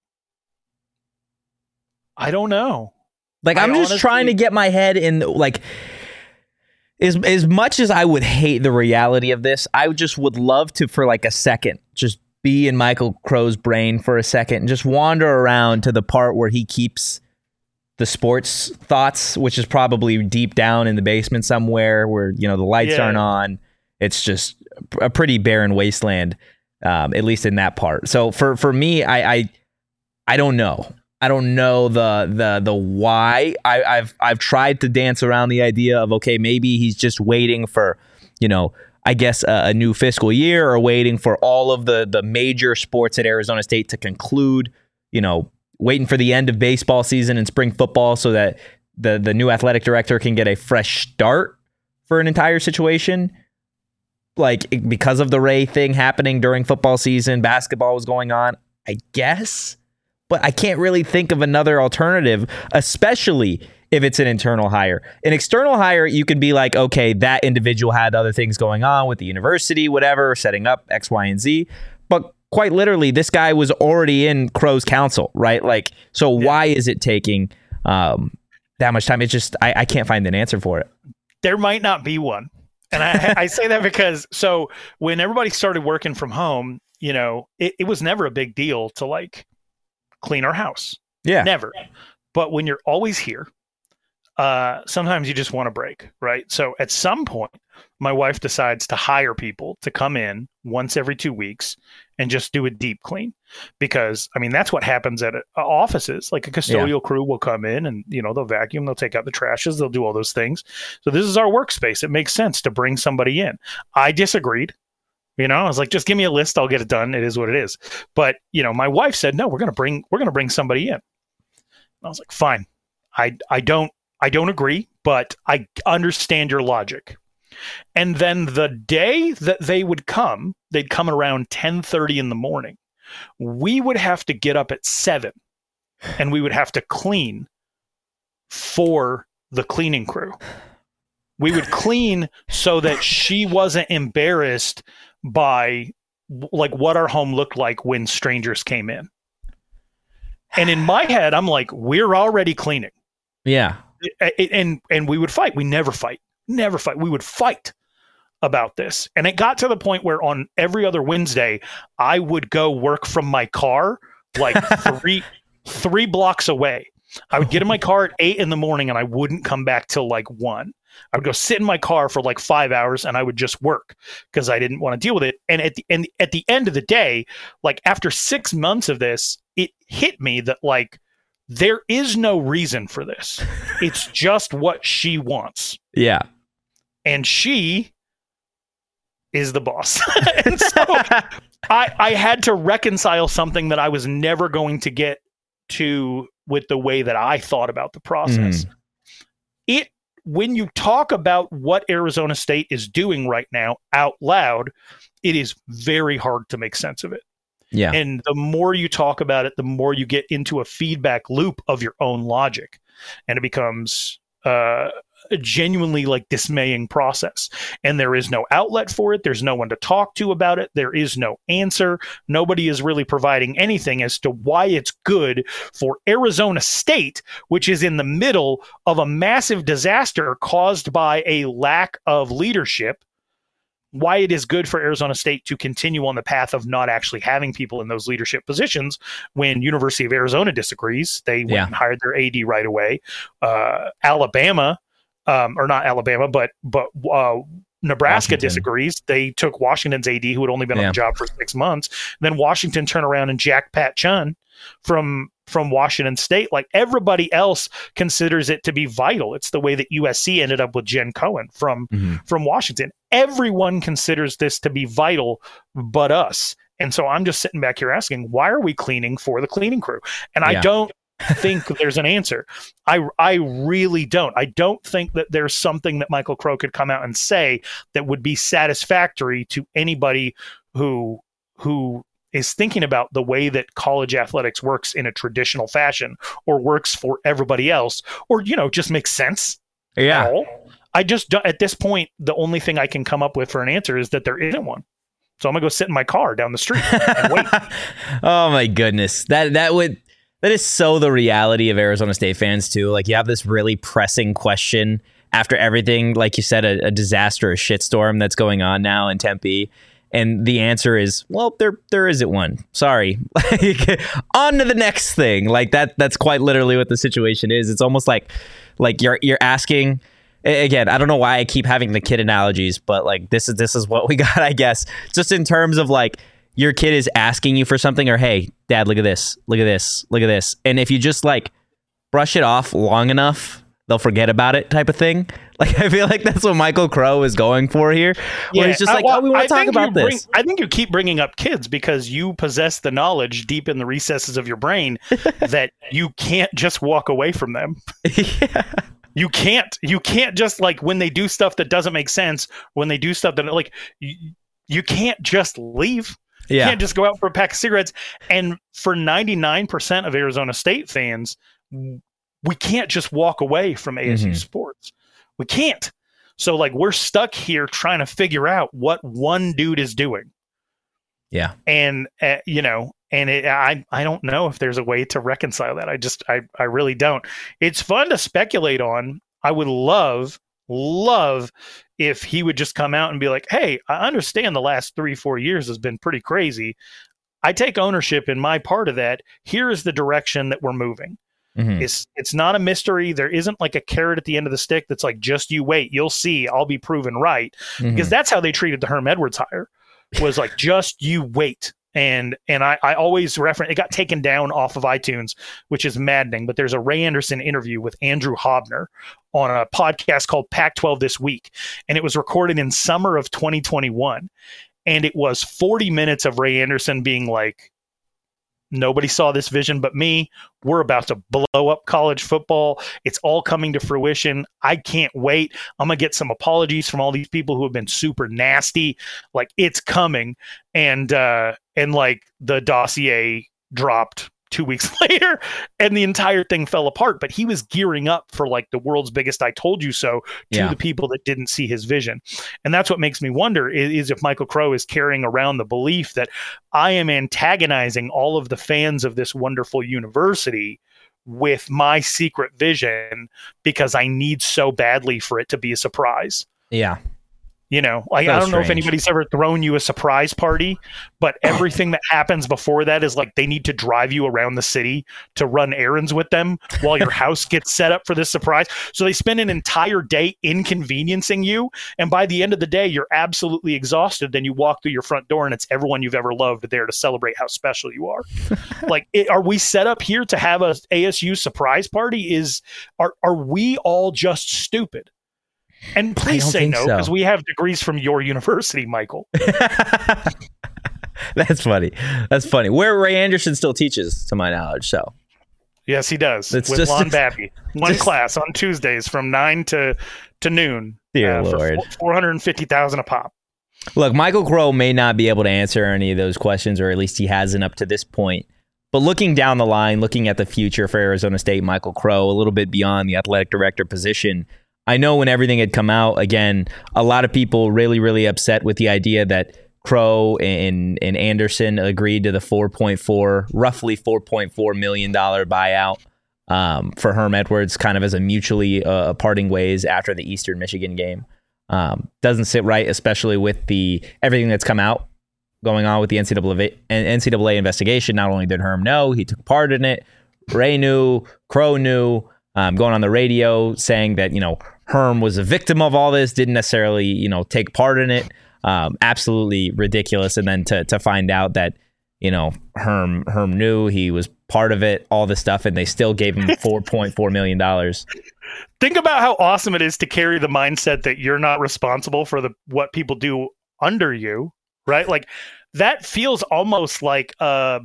I don't know. Like, I'm just trying to get my head in, like, as much as I would hate the reality of this, I just would love to, for like a second, just be in Michael Crow's brain for a second and just wander around to the part where he keeps the sports thoughts, which is probably deep down in the basement somewhere where, the lights aren't on. It's just a pretty barren wasteland, at least in that part. So for me, I don't know. I don't know the why. I've tried to dance around the idea of, okay, maybe he's just waiting for, I guess a new fiscal year, or waiting for all of the major sports at Arizona State to conclude, waiting for the end of baseball season and spring football so that the new athletic director can get a fresh start for an entire situation. Like, because of the Ray thing happening during football season, basketball was going on, I guess. But I can't really think of another alternative, especially if it's an internal hire. An external hire, you could be like, okay, that individual had other things going on with the university, whatever, setting up X, Y, and Z. But quite literally, this guy was already in Crow's council, right? Like, so why is it taking that much time? It's just, I can't find an answer for it. There might not be one. And I say that because, so when everybody started working from home, it was never a big deal to like clean our house. Yeah. Never. But when you're always here, sometimes you just want a break, right? So at some point, my wife decides to hire people to come in once every 2 weeks and just do a deep clean. Because, I mean, that's what happens at offices. Like a custodial crew will come in and, they'll vacuum, they'll take out the trashes, they'll do all those things. So this is our workspace. It makes sense to bring somebody in. I disagreed. I was like, just give me a list, I'll get it done. It is what it is. But my wife said, no, we're gonna bring somebody in. I was like, fine. I don't agree, but I understand your logic. And then the day that they'd come around 10:30 in the morning. We would have to get up at 7 and we would have to clean for the cleaning crew. We would clean so that she wasn't embarrassed by like what our home looked like when strangers came in. And in my head, I'm like, we're already cleaning. Yeah. And we would fight. We never fight. We would fight about this. And it got to the point where on every other Wednesday, I would go work from my car like three blocks away. I would get in my car at 8 in the morning and I wouldn't come back till like 1. I would go sit in my car for like 5 hours and I would just work because I didn't want to deal with it. And at the end of the day, like after 6 months of this, it hit me that like there is no reason for this. It's just what she wants. Yeah. And she is the boss. And so I had to reconcile something that I was never going to get to with the way that I thought about the process. When you talk about what Arizona State is doing right now out loud, it is very hard to make sense of it. Yeah. And the more you talk about it, the more you get into a feedback loop of your own logic. And it becomes a genuinely like dismaying process. And there is no outlet for it. There's no one to talk to about it. There is no answer. Nobody is really providing anything as to why it's good for Arizona State, which is in the middle of a massive disaster caused by a lack of leadership. Why it is good for Arizona State to continue on the path of not actually having people in those leadership positions when University of Arizona disagrees. They went and hired their AD right away. Alabama, or not Alabama, but Nebraska Washington disagrees. They took Washington's AD, who had only been on the job for 6 months. Then Washington turned around and jacked Pat Chun from Washington State. Like everybody else considers it to be vital. It's the way that USC ended up with Jen Cohen from Washington. Everyone considers this to be vital but us. And so I'm just sitting back here asking, why are we cleaning for the cleaning crew? And I don't think there's an answer. I really don't. I don't think that there's something that Michael Crow could come out and say that would be satisfactory to anybody who is thinking about the way that college athletics works in a traditional fashion or works for everybody else, or, just makes sense. Yeah. I just don't, at this point, the only thing I can come up with for an answer is that there isn't one. So I'm gonna go sit in my car down the street and wait. Oh my goodness. That is so the reality of Arizona State fans too. Like you have this really pressing question after everything, like you said, a disaster, a shitstorm that's going on now in Tempe. And the answer is, well, there isn't one. Sorry. On to the next thing. Like that's quite literally what the situation is. It's almost like you're asking. Again, I don't know why I keep having the kid analogies, but like this is what we got, I guess. Just in terms of like your kid is asking you for something, or hey, dad, look at this, look at this, look at this. And if you just like brush it off long enough, they'll forget about it type of thing. Like I feel like that's what Michael Crow is going for here. Where he's just like, we want to talk about this. I think you keep bringing up kids because you possess the knowledge deep in the recesses of your brain that you can't just walk away from them. Yeah. You can't just like when they do stuff that doesn't make sense, when they do stuff that like you can't just leave. You can't just go out for a pack of cigarettes. And for 99% of Arizona State fans, we can't just walk away from ASU sports. We can't. So like we're stuck here trying to figure out what one dude is doing. Yeah. And I don't know if there's a way to reconcile that. I really don't. It's fun to speculate on. I would love if he would just come out and be like, hey, I understand the last 3-4 years has been pretty crazy. I take ownership in my part of that. Here is the direction that we're moving. It's not a mystery. There isn't like a carrot at the end of the stick that's like, just you wait, you'll see, I'll be proven right. Because that's how they treated the Herm Edwards hire, was like, just you wait. And I always reference, it got taken down off of iTunes, which is maddening, but there's a Ray Anderson interview with Andrew Hobner on a podcast called Pac-12 This Week. And it was recorded in summer of 2021. And it was 40 minutes of Ray Anderson being like, nobody saw this vision but me. We're about to blow up college football. It's all coming to fruition. I can't wait. I'm going to get some apologies from all these people who have been super nasty. Like, it's coming. And like the dossier dropped 2 weeks later and the entire thing fell apart. But he was gearing up for like the world's biggest I told you so to the people that didn't see his vision. And that's what makes me wonder is if Michael Crow is carrying around the belief that I am antagonizing all of the fans of this wonderful university with my secret vision because I need so badly for it to be a surprise. Yeah. You know, like, I don't know if anybody's ever thrown you a surprise party, but everything that happens before that is like they need to drive you around the city to run errands with them while your house gets set up for this surprise. So they spend an entire day inconveniencing you. And by the end of the day, you're absolutely exhausted. Then you walk through your front door and it's everyone you've ever loved there to celebrate how special you are. Like, are we set up here to have a ASU surprise party? Are we all just stupid? And please say no, because we have degrees from your university, Michael. That's funny. That's funny. Where Ray Anderson still teaches, to my knowledge. So, yes, he does. With Lon Babby. One class on Tuesdays from 9 to noon. Dear Lord. For $450,000 a pop. Look, Michael Crow may not be able to answer any of those questions, or at least he hasn't up to this point. But looking down the line, looking at the future for Arizona State, Michael Crow, a little bit beyond the athletic director position, I know when everything had come out, again, a lot of people really, really upset with the idea that Crow and Anderson agreed to the roughly $4.4 million buyout for Herm Edwards, kind of as a mutually parting ways after the Eastern Michigan game. Doesn't sit right, especially with everything that's come out going on with the NCAA investigation. Not only did Herm know, he took part in it. Ray knew, Crow knew, going on the radio saying that, Herm was a victim of all this, didn't necessarily, take part in it. Absolutely ridiculous. And then to find out that, Herm knew, he was part of it, all this stuff, and they still gave him $4.4 million. Think about how awesome it is to carry the mindset that you're not responsible for what people do under you, right? Like, that feels almost like a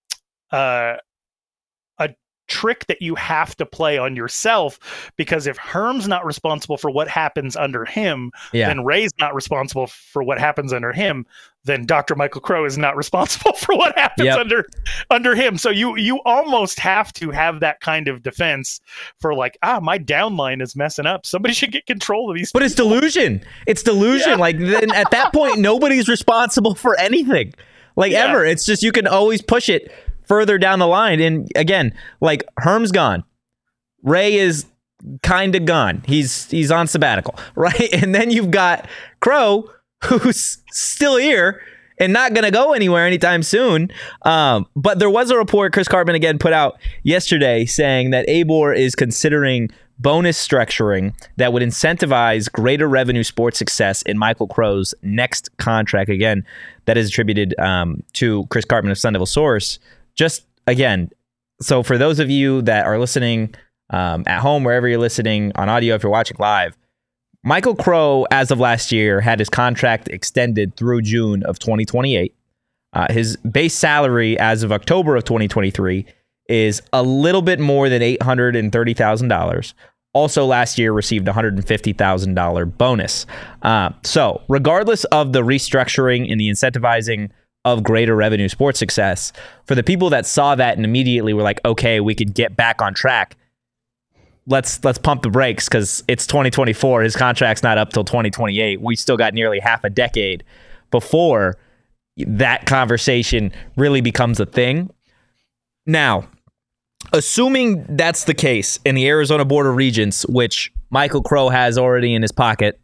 trick that you have to play on yourself, because if Herm's not responsible for what happens under him, then Ray's not responsible for what happens under him, then Dr. Michael Crow is not responsible for what happens under him. So you almost have to have that kind of defense for like, my downline is messing up. Somebody should get control of these people. But it's delusion. It's delusion. Yeah. Like, then at that point, nobody's responsible for anything. Ever. It's just, you can always push it further down the line. And again, like, Herm's gone. Ray is kind of gone. He's on sabbatical, right? And then you've got Crow, who's still here and not going to go anywhere anytime soon. But there was a report Chris Karpman again put out yesterday saying that ABOR is considering bonus structuring that would incentivize greater revenue sports success in Michael Crow's next contract. Again, that is attributed to Chris Karpman of Sun Devil Source. Just again, so for those of you that are listening at home, wherever you're listening on audio, if you're watching live, Michael Crow, as of last year, had his contract extended through June of 2028. His base salary as of October of 2023 is a little bit more than $830,000. Also last year received a $150,000 bonus. So regardless of the restructuring and the incentivizing of greater revenue sports success, for the people that saw that and immediately were like, okay, we could get back on track, let's pump the brakes because it's 2024. His contract's not up till 2028. We still got nearly half a decade before that conversation really becomes a thing. Now, assuming that's the case in the Arizona Board of Regents, which Michael Crow has already in his pocket,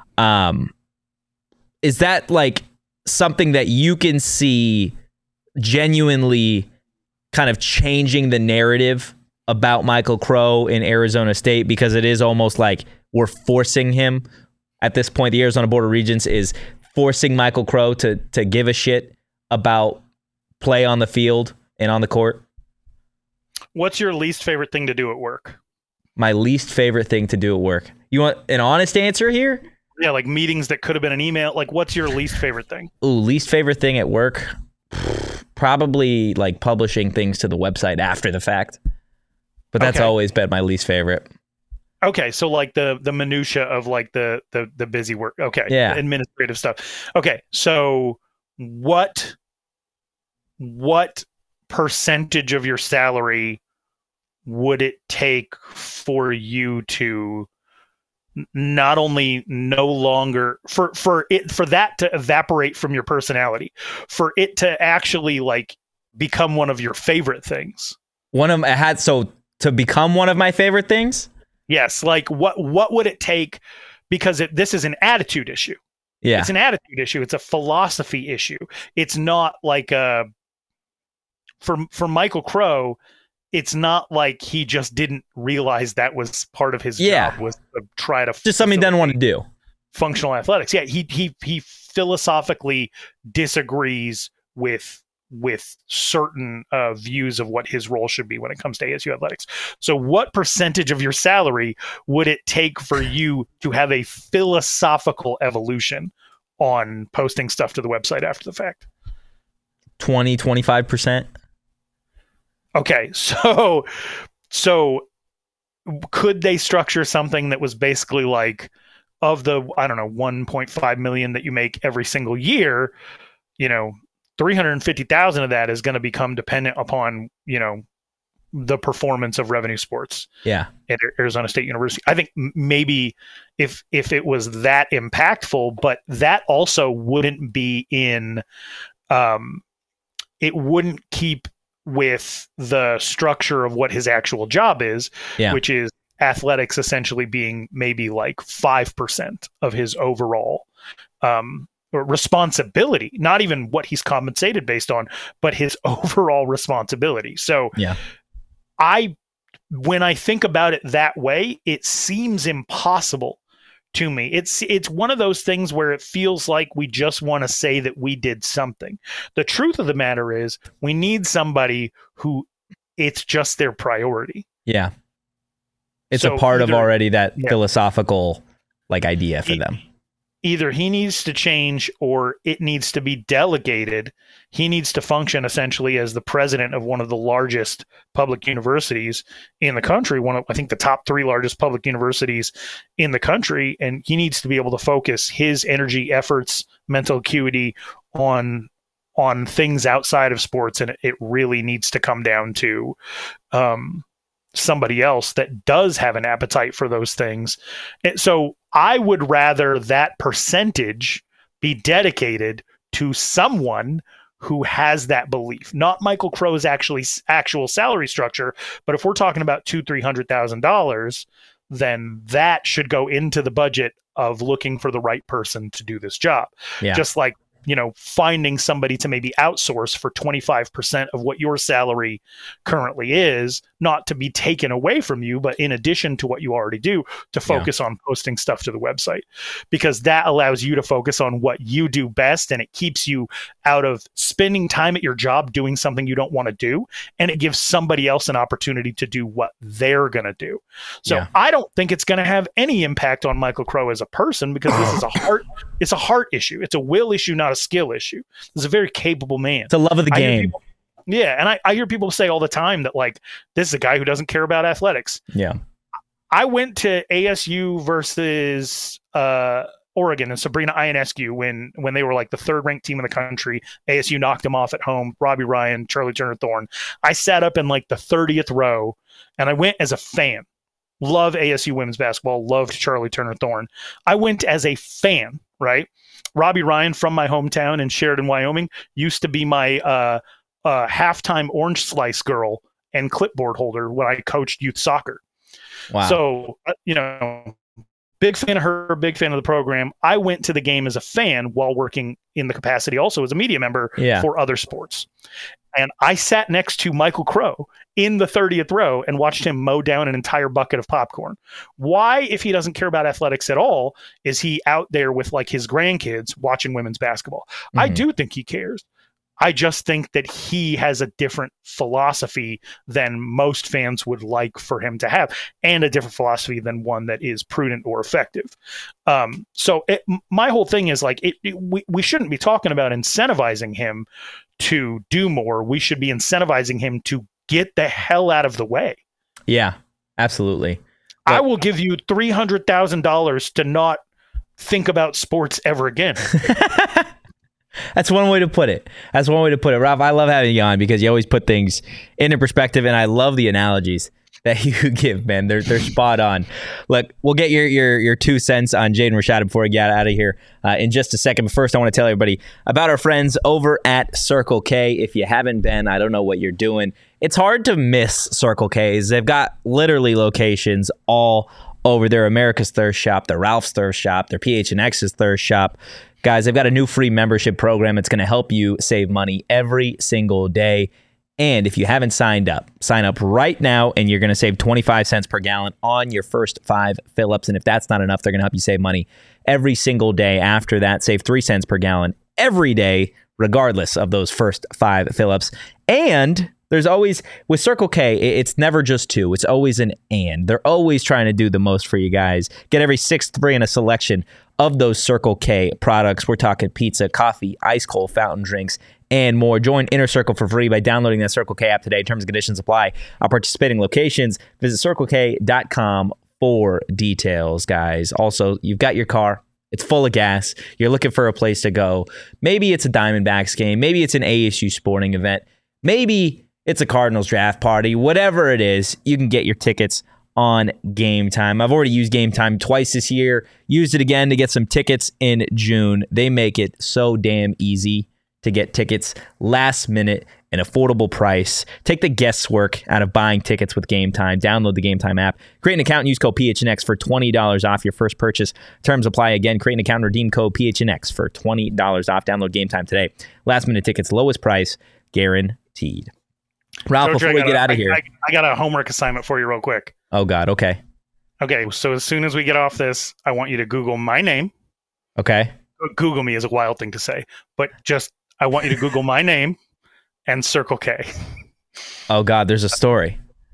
is that like something that you can see genuinely kind of changing the narrative about Michael Crow in Arizona State? Because it is almost like we're forcing him at this point. The Arizona Board of Regents is forcing Michael Crow to give a shit about play on the field and on the court. What's your least favorite thing to do at work? My least favorite thing to do at work. You want an honest answer here? Yeah, like meetings that could have been an email. Like, what's your least favorite thing? Ooh, least favorite thing at work? Probably like publishing things to the website after the fact. But that's always been my least favorite. Okay, so like the minutia of like the busy work. Okay, yeah, administrative stuff. Okay, so what percentage of your salary would it take for you to not only no longer for that to evaporate from your personality, for it to actually like become one of your favorite things? To become one of my favorite things? Yes, like what would it take? Because this is an attitude issue. Yeah, it's an attitude issue. It's a philosophy issue. It's not like for Michael Crow, it's not like he just didn't realize that was part of his job, was to try to just something he doesn't want to do. Functional athletics. Yeah, he philosophically disagrees with certain views of what his role should be when it comes to ASU athletics. So what percentage of your salary would it take for you to have a philosophical evolution on posting stuff to the website after the fact? 25%. Okay, so could they structure something that was basically like, of the, I don't know, 1.5 million that you make every single year, 350,000 of that is going to become dependent upon, the performance of Revenue Sports. Yeah. At Arizona State University. I think maybe if it was that impactful, but that also wouldn't be in, it wouldn't keep with the structure of what his actual job is, which is athletics essentially being maybe like 5% of his overall responsibility, not even what he's compensated based on, but his overall responsibility. So when I think about it that way, it seems impossible to me. It's one of those things where it feels like we just want to say that we did something. The truth of the matter is we need somebody who it's just their priority. Yeah. It's a part of already that philosophical like idea for them. Either he needs to change or it needs to be delegated. He needs to function essentially as the president of one of the largest public universities in the country, I think the top 3 largest public universities in the country, and he needs to be able to focus his energy, efforts, mental acuity on things outside of sports, and it really needs to come down to somebody else that does have an appetite for those things. And so I would rather that percentage be dedicated to someone who has that belief, not Michael Crow's actual salary structure. But if we're talking about $200,000-$300,000, then that should go into the budget of looking for the right person to do this job. Yeah. Just like, finding somebody to maybe outsource for 25% of what your salary currently is, not to be taken away from you, but in addition to what you already do, to focus on posting stuff to the website, because that allows you to focus on what you do best, and it keeps you out of spending time at your job doing something you don't want to do, and it gives somebody else an opportunity to do what they're going to do. So I don't think it's going to have any impact on Michael Crow as a person, because this is it's a heart issue. It's a will issue, not a skill issue. He's a very capable man. It's a love of the game. And I hear people say all the time that, like, this is a guy who doesn't care about athletics. Yeah. I went to ASU versus Oregon and Sabrina Ionescu when they were like the 3rd ranked team in the country. ASU knocked them off at home. Robbie Ryan, Charlie Turner Thorne. I sat up in like the 30th row, and I went as a fan. Love ASU women's basketball. Loved Charlie Turner Thorne. I went as a fan, right? Robbie Ryan from my hometown in Sheridan, Wyoming, used to be my halftime orange slice girl and clipboard holder when I coached youth soccer. Wow. So, big fan of her, big fan of the program. I went to the game as a fan while working in the capacity also as a media member for other sports. And I sat next to Michael Crow in the 30th row and watched him mow down an entire bucket of popcorn. Why, if he doesn't care about athletics at all, is he out there with like his grandkids watching women's basketball? I do think he cares. I just think that he has a different philosophy than most fans would like for him to have, and a different philosophy than one that is prudent or effective. My whole thing is like, we shouldn't be talking about incentivizing him to do more. We should be incentivizing him to get the hell out of the way. Yeah, absolutely. But I will give you $300,000 to not think about sports ever again. That's one way to put it. Ralph, I love having you on because you always put things into perspective, and I love the analogies that you give, man. They're spot on. Look, we'll get your 2 cents on Jaden Rashada before we get out of here in just a second. But first, I want to tell everybody about our friends over at Circle K. If you haven't been, I don't know what you're doing. It's hard to miss Circle K's. They've got literally locations all over. Their America's Thirst Shop, their Ralph's Thirst Shop, their PHNX's Thirst Shop. Guys, they've got a new free membership program. It's going to help you save money every single day. And if you haven't signed up, sign up right now, and you're going to save 25 cents per gallon on your first 5 fill-ups. And if that's not enough, they're going to help you save money every single day after that. Save 3 cents per gallon every day, regardless of those first 5 fill-ups. And there's always, with Circle K, it's never just 2. It's always an and. They're always trying to do the most for you guys. Get every 6th free in a selection of those Circle K products. We're talking pizza, coffee, ice cold fountain drinks, and more. Join Inner Circle for free by downloading that Circle K app today. Terms and conditions apply. Our participating locations. Visit CircleK.com for details, guys. Also, you've got your car. It's full of gas. You're looking for a place to go. Maybe it's a Diamondbacks game. Maybe it's an ASU sporting event. Maybe it's a Cardinals draft party. Whatever it is, you can get your tickets on Game Time. I've already used Game Time twice this year. Used it again to get some tickets in June. They make it so damn easy to get tickets last minute, an affordable price. Take the guesswork out of buying tickets with Game Time. Download the Game Time app. Create an account and use code PHNX for $20 off your first purchase. Terms apply. Again, create an account and redeem code PHNX for $20 off. Download Game Time today. Last minute tickets, lowest price, guaranteed. Ralph, before we get out of here. I got a homework assignment for you real quick. Oh, God. Okay. Okay, so as soon as we get off this, I want you to Google my name. Okay. Google me is a wild thing to say, but just I want you to Google my name and Circle K. Oh, God, there's a story.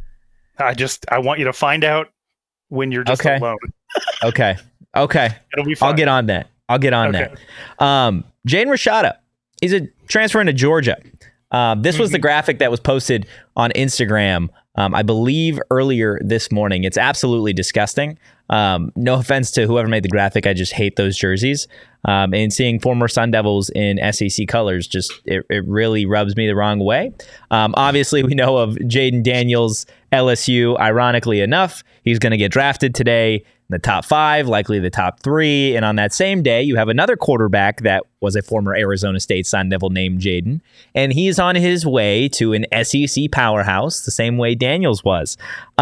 I want you to find out when you're just alone. Okay. It'll be fun. I'll get on that. Jaden Rashada, he's a transfer into Georgia. This was the graphic that was posted on Instagram, I believe earlier this morning. It's absolutely disgusting. No offense to whoever made the graphic. I just hate those jerseys. And seeing former Sun Devils in SEC colors, it really rubs me the wrong way. Obviously, we know of Jaden Daniels, LSU. Ironically enough, he's going to get drafted today in the top 5, likely the top 3. And on that same day, you have another quarterback that was a former Arizona State Sun Devil named Jaden. And he's on his way to an SEC powerhouse, the same way Daniels was.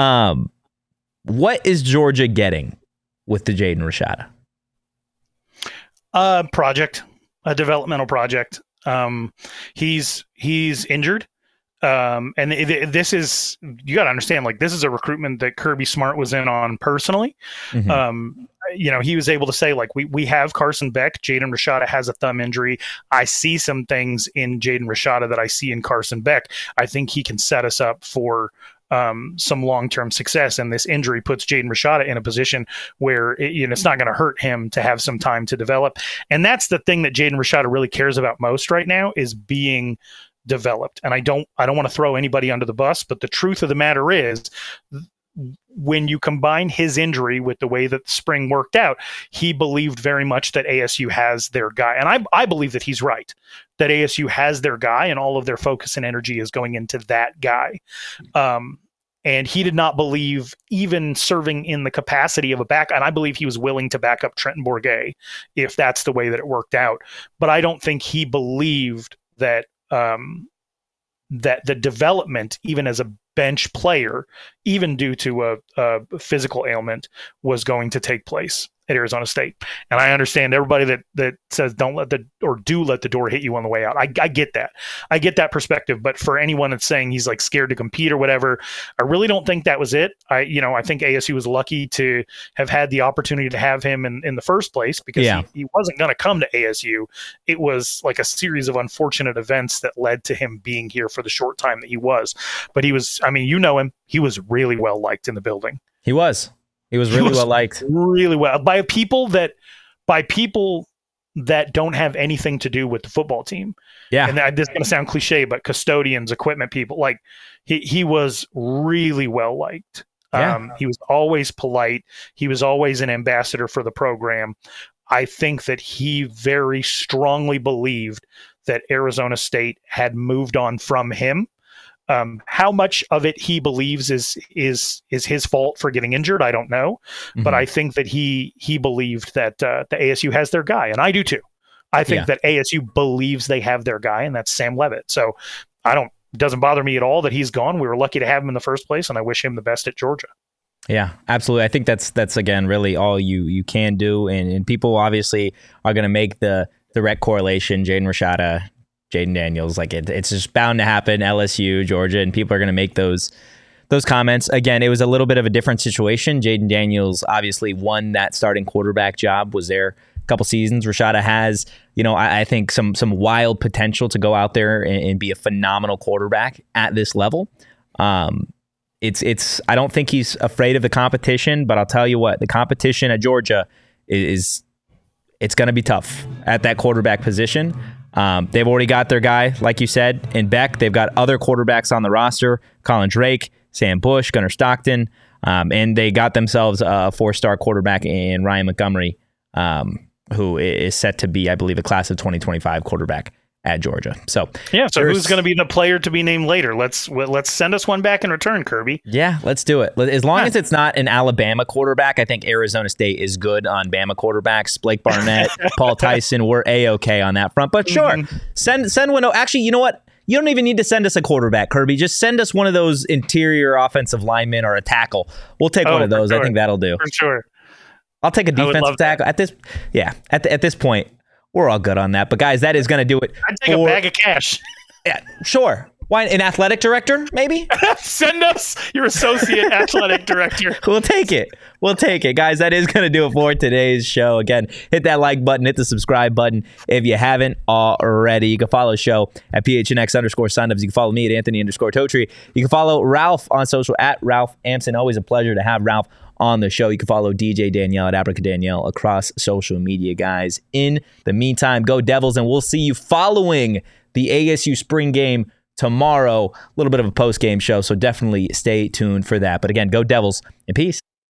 What is Georgia getting with the Jaden Rashada? A developmental project. He's injured. And this is, you got to understand, like, this is a recruitment that Kirby Smart was in on personally. Mm-hmm. He was able to say, like, we have Carson Beck. Jaden Rashada has a thumb injury. I see some things in Jaden Rashada that I see in Carson Beck. I think he can set us up for some long-term success, and this injury puts Jaden Rashada in a position where it's not going to hurt him to have some time to develop. And that's the thing that Jaden Rashada really cares about most right now, is being developed. And I don't want to throw anybody under the bus, but the truth of the matter is, when you combine his injury with the way that the spring worked out, he believed very much that ASU has their guy. And I believe that he's right, that ASU has their guy and all of their focus and energy is going into that guy. And he did not believe even serving in the capacity of a back. And I believe he was willing to back up Trenton Bourguet if that's the way that it worked out. But I don't think he believed that that the development, even as a bench player, even due to a physical ailment, was going to take place. at Arizona State. And I understand everybody that says do let the door hit you on the way out. I get that. I get that perspective. But for anyone that's saying he's like scared to compete or whatever, I really don't think that was it. I think ASU was lucky to have had the opportunity to have him in the first place, because he wasn't going to come to ASU. It was like a series of unfortunate events that led to him being here for the short time that he was. But he was, I mean, you know him, he was really well liked in the building. He was really well liked. Really well by people that don't have anything to do with the football team. Yeah. And this is going to sound cliche, but custodians, equipment people, like he was really well liked. Yeah. He was always polite. He was always an ambassador for the program. I think that he very strongly believed that Arizona State had moved on from him. How much of it he believes is his fault for getting injured, I don't know. Mm-hmm. But I think that he believed that the ASU has their guy, and I do too. I think that ASU believes they have their guy, and that's Sam Leavitt. So it doesn't bother me at all that he's gone. We were lucky to have him in the first place, and I wish him the best at Georgia. Yeah, absolutely. I think that's again really all you can do, and people obviously are going to make the direct correlation. Jaden Rashada, Jaden Daniels, like it's just bound to happen. LSU, Georgia, and people are going to make those comments. Again, it was a little bit of a different situation. Jaden Daniels obviously won that starting quarterback job, was there a couple seasons. Rashada has, I think some wild potential to go out there and be a phenomenal quarterback at this level. It's I don't think he's afraid of the competition, but I'll tell you what, the competition at Georgia it's going to be tough at that quarterback position. They've already got their guy, like you said, in Beck. They've got other quarterbacks on the roster: Colin Drake, Sam Bush, Gunnar Stockton, and they got themselves a 4-star quarterback in Ryan Montgomery, who is set to be, I believe, a class of 2025 quarterback at Georgia. So who's going to be the player to be named later? Let's send us one back in return, Kirby. Yeah, let's do it. As long as it's not an Alabama quarterback, I think Arizona State is good on Bama quarterbacks. Blake Barnett, Paul Tyson, we're A-okay on that front. But sure, send one. Actually, you know what? You don't even need to send us a quarterback, Kirby. Just send us one of those interior offensive linemen or a tackle. We'll take one of those. Sure. I think that'll do. For sure. I'll take a defensive tackle at this. Yeah, at this point, we're all good on that. But guys, that is going to do it. I'd take a bag of cash. Yeah, sure. Why, an athletic director, maybe? Send us your associate athletic director. We'll take it. Guys, that is going to do it for today's show. Again, hit that like button, hit the subscribe button if you haven't already. You can follow the show at PHNX_Sundays. You can follow me at Anthony_Totri. You can follow Ralph on social at Ralph Amson. Always a pleasure to have Ralph on the show. You can follow DJ Danielle at Abracadanielle across social media, guys. In the meantime, go Devils, and we'll see you following the ASU spring game tomorrow. A little bit of a post-game show, so definitely stay tuned for that. But again, go Devils, and peace.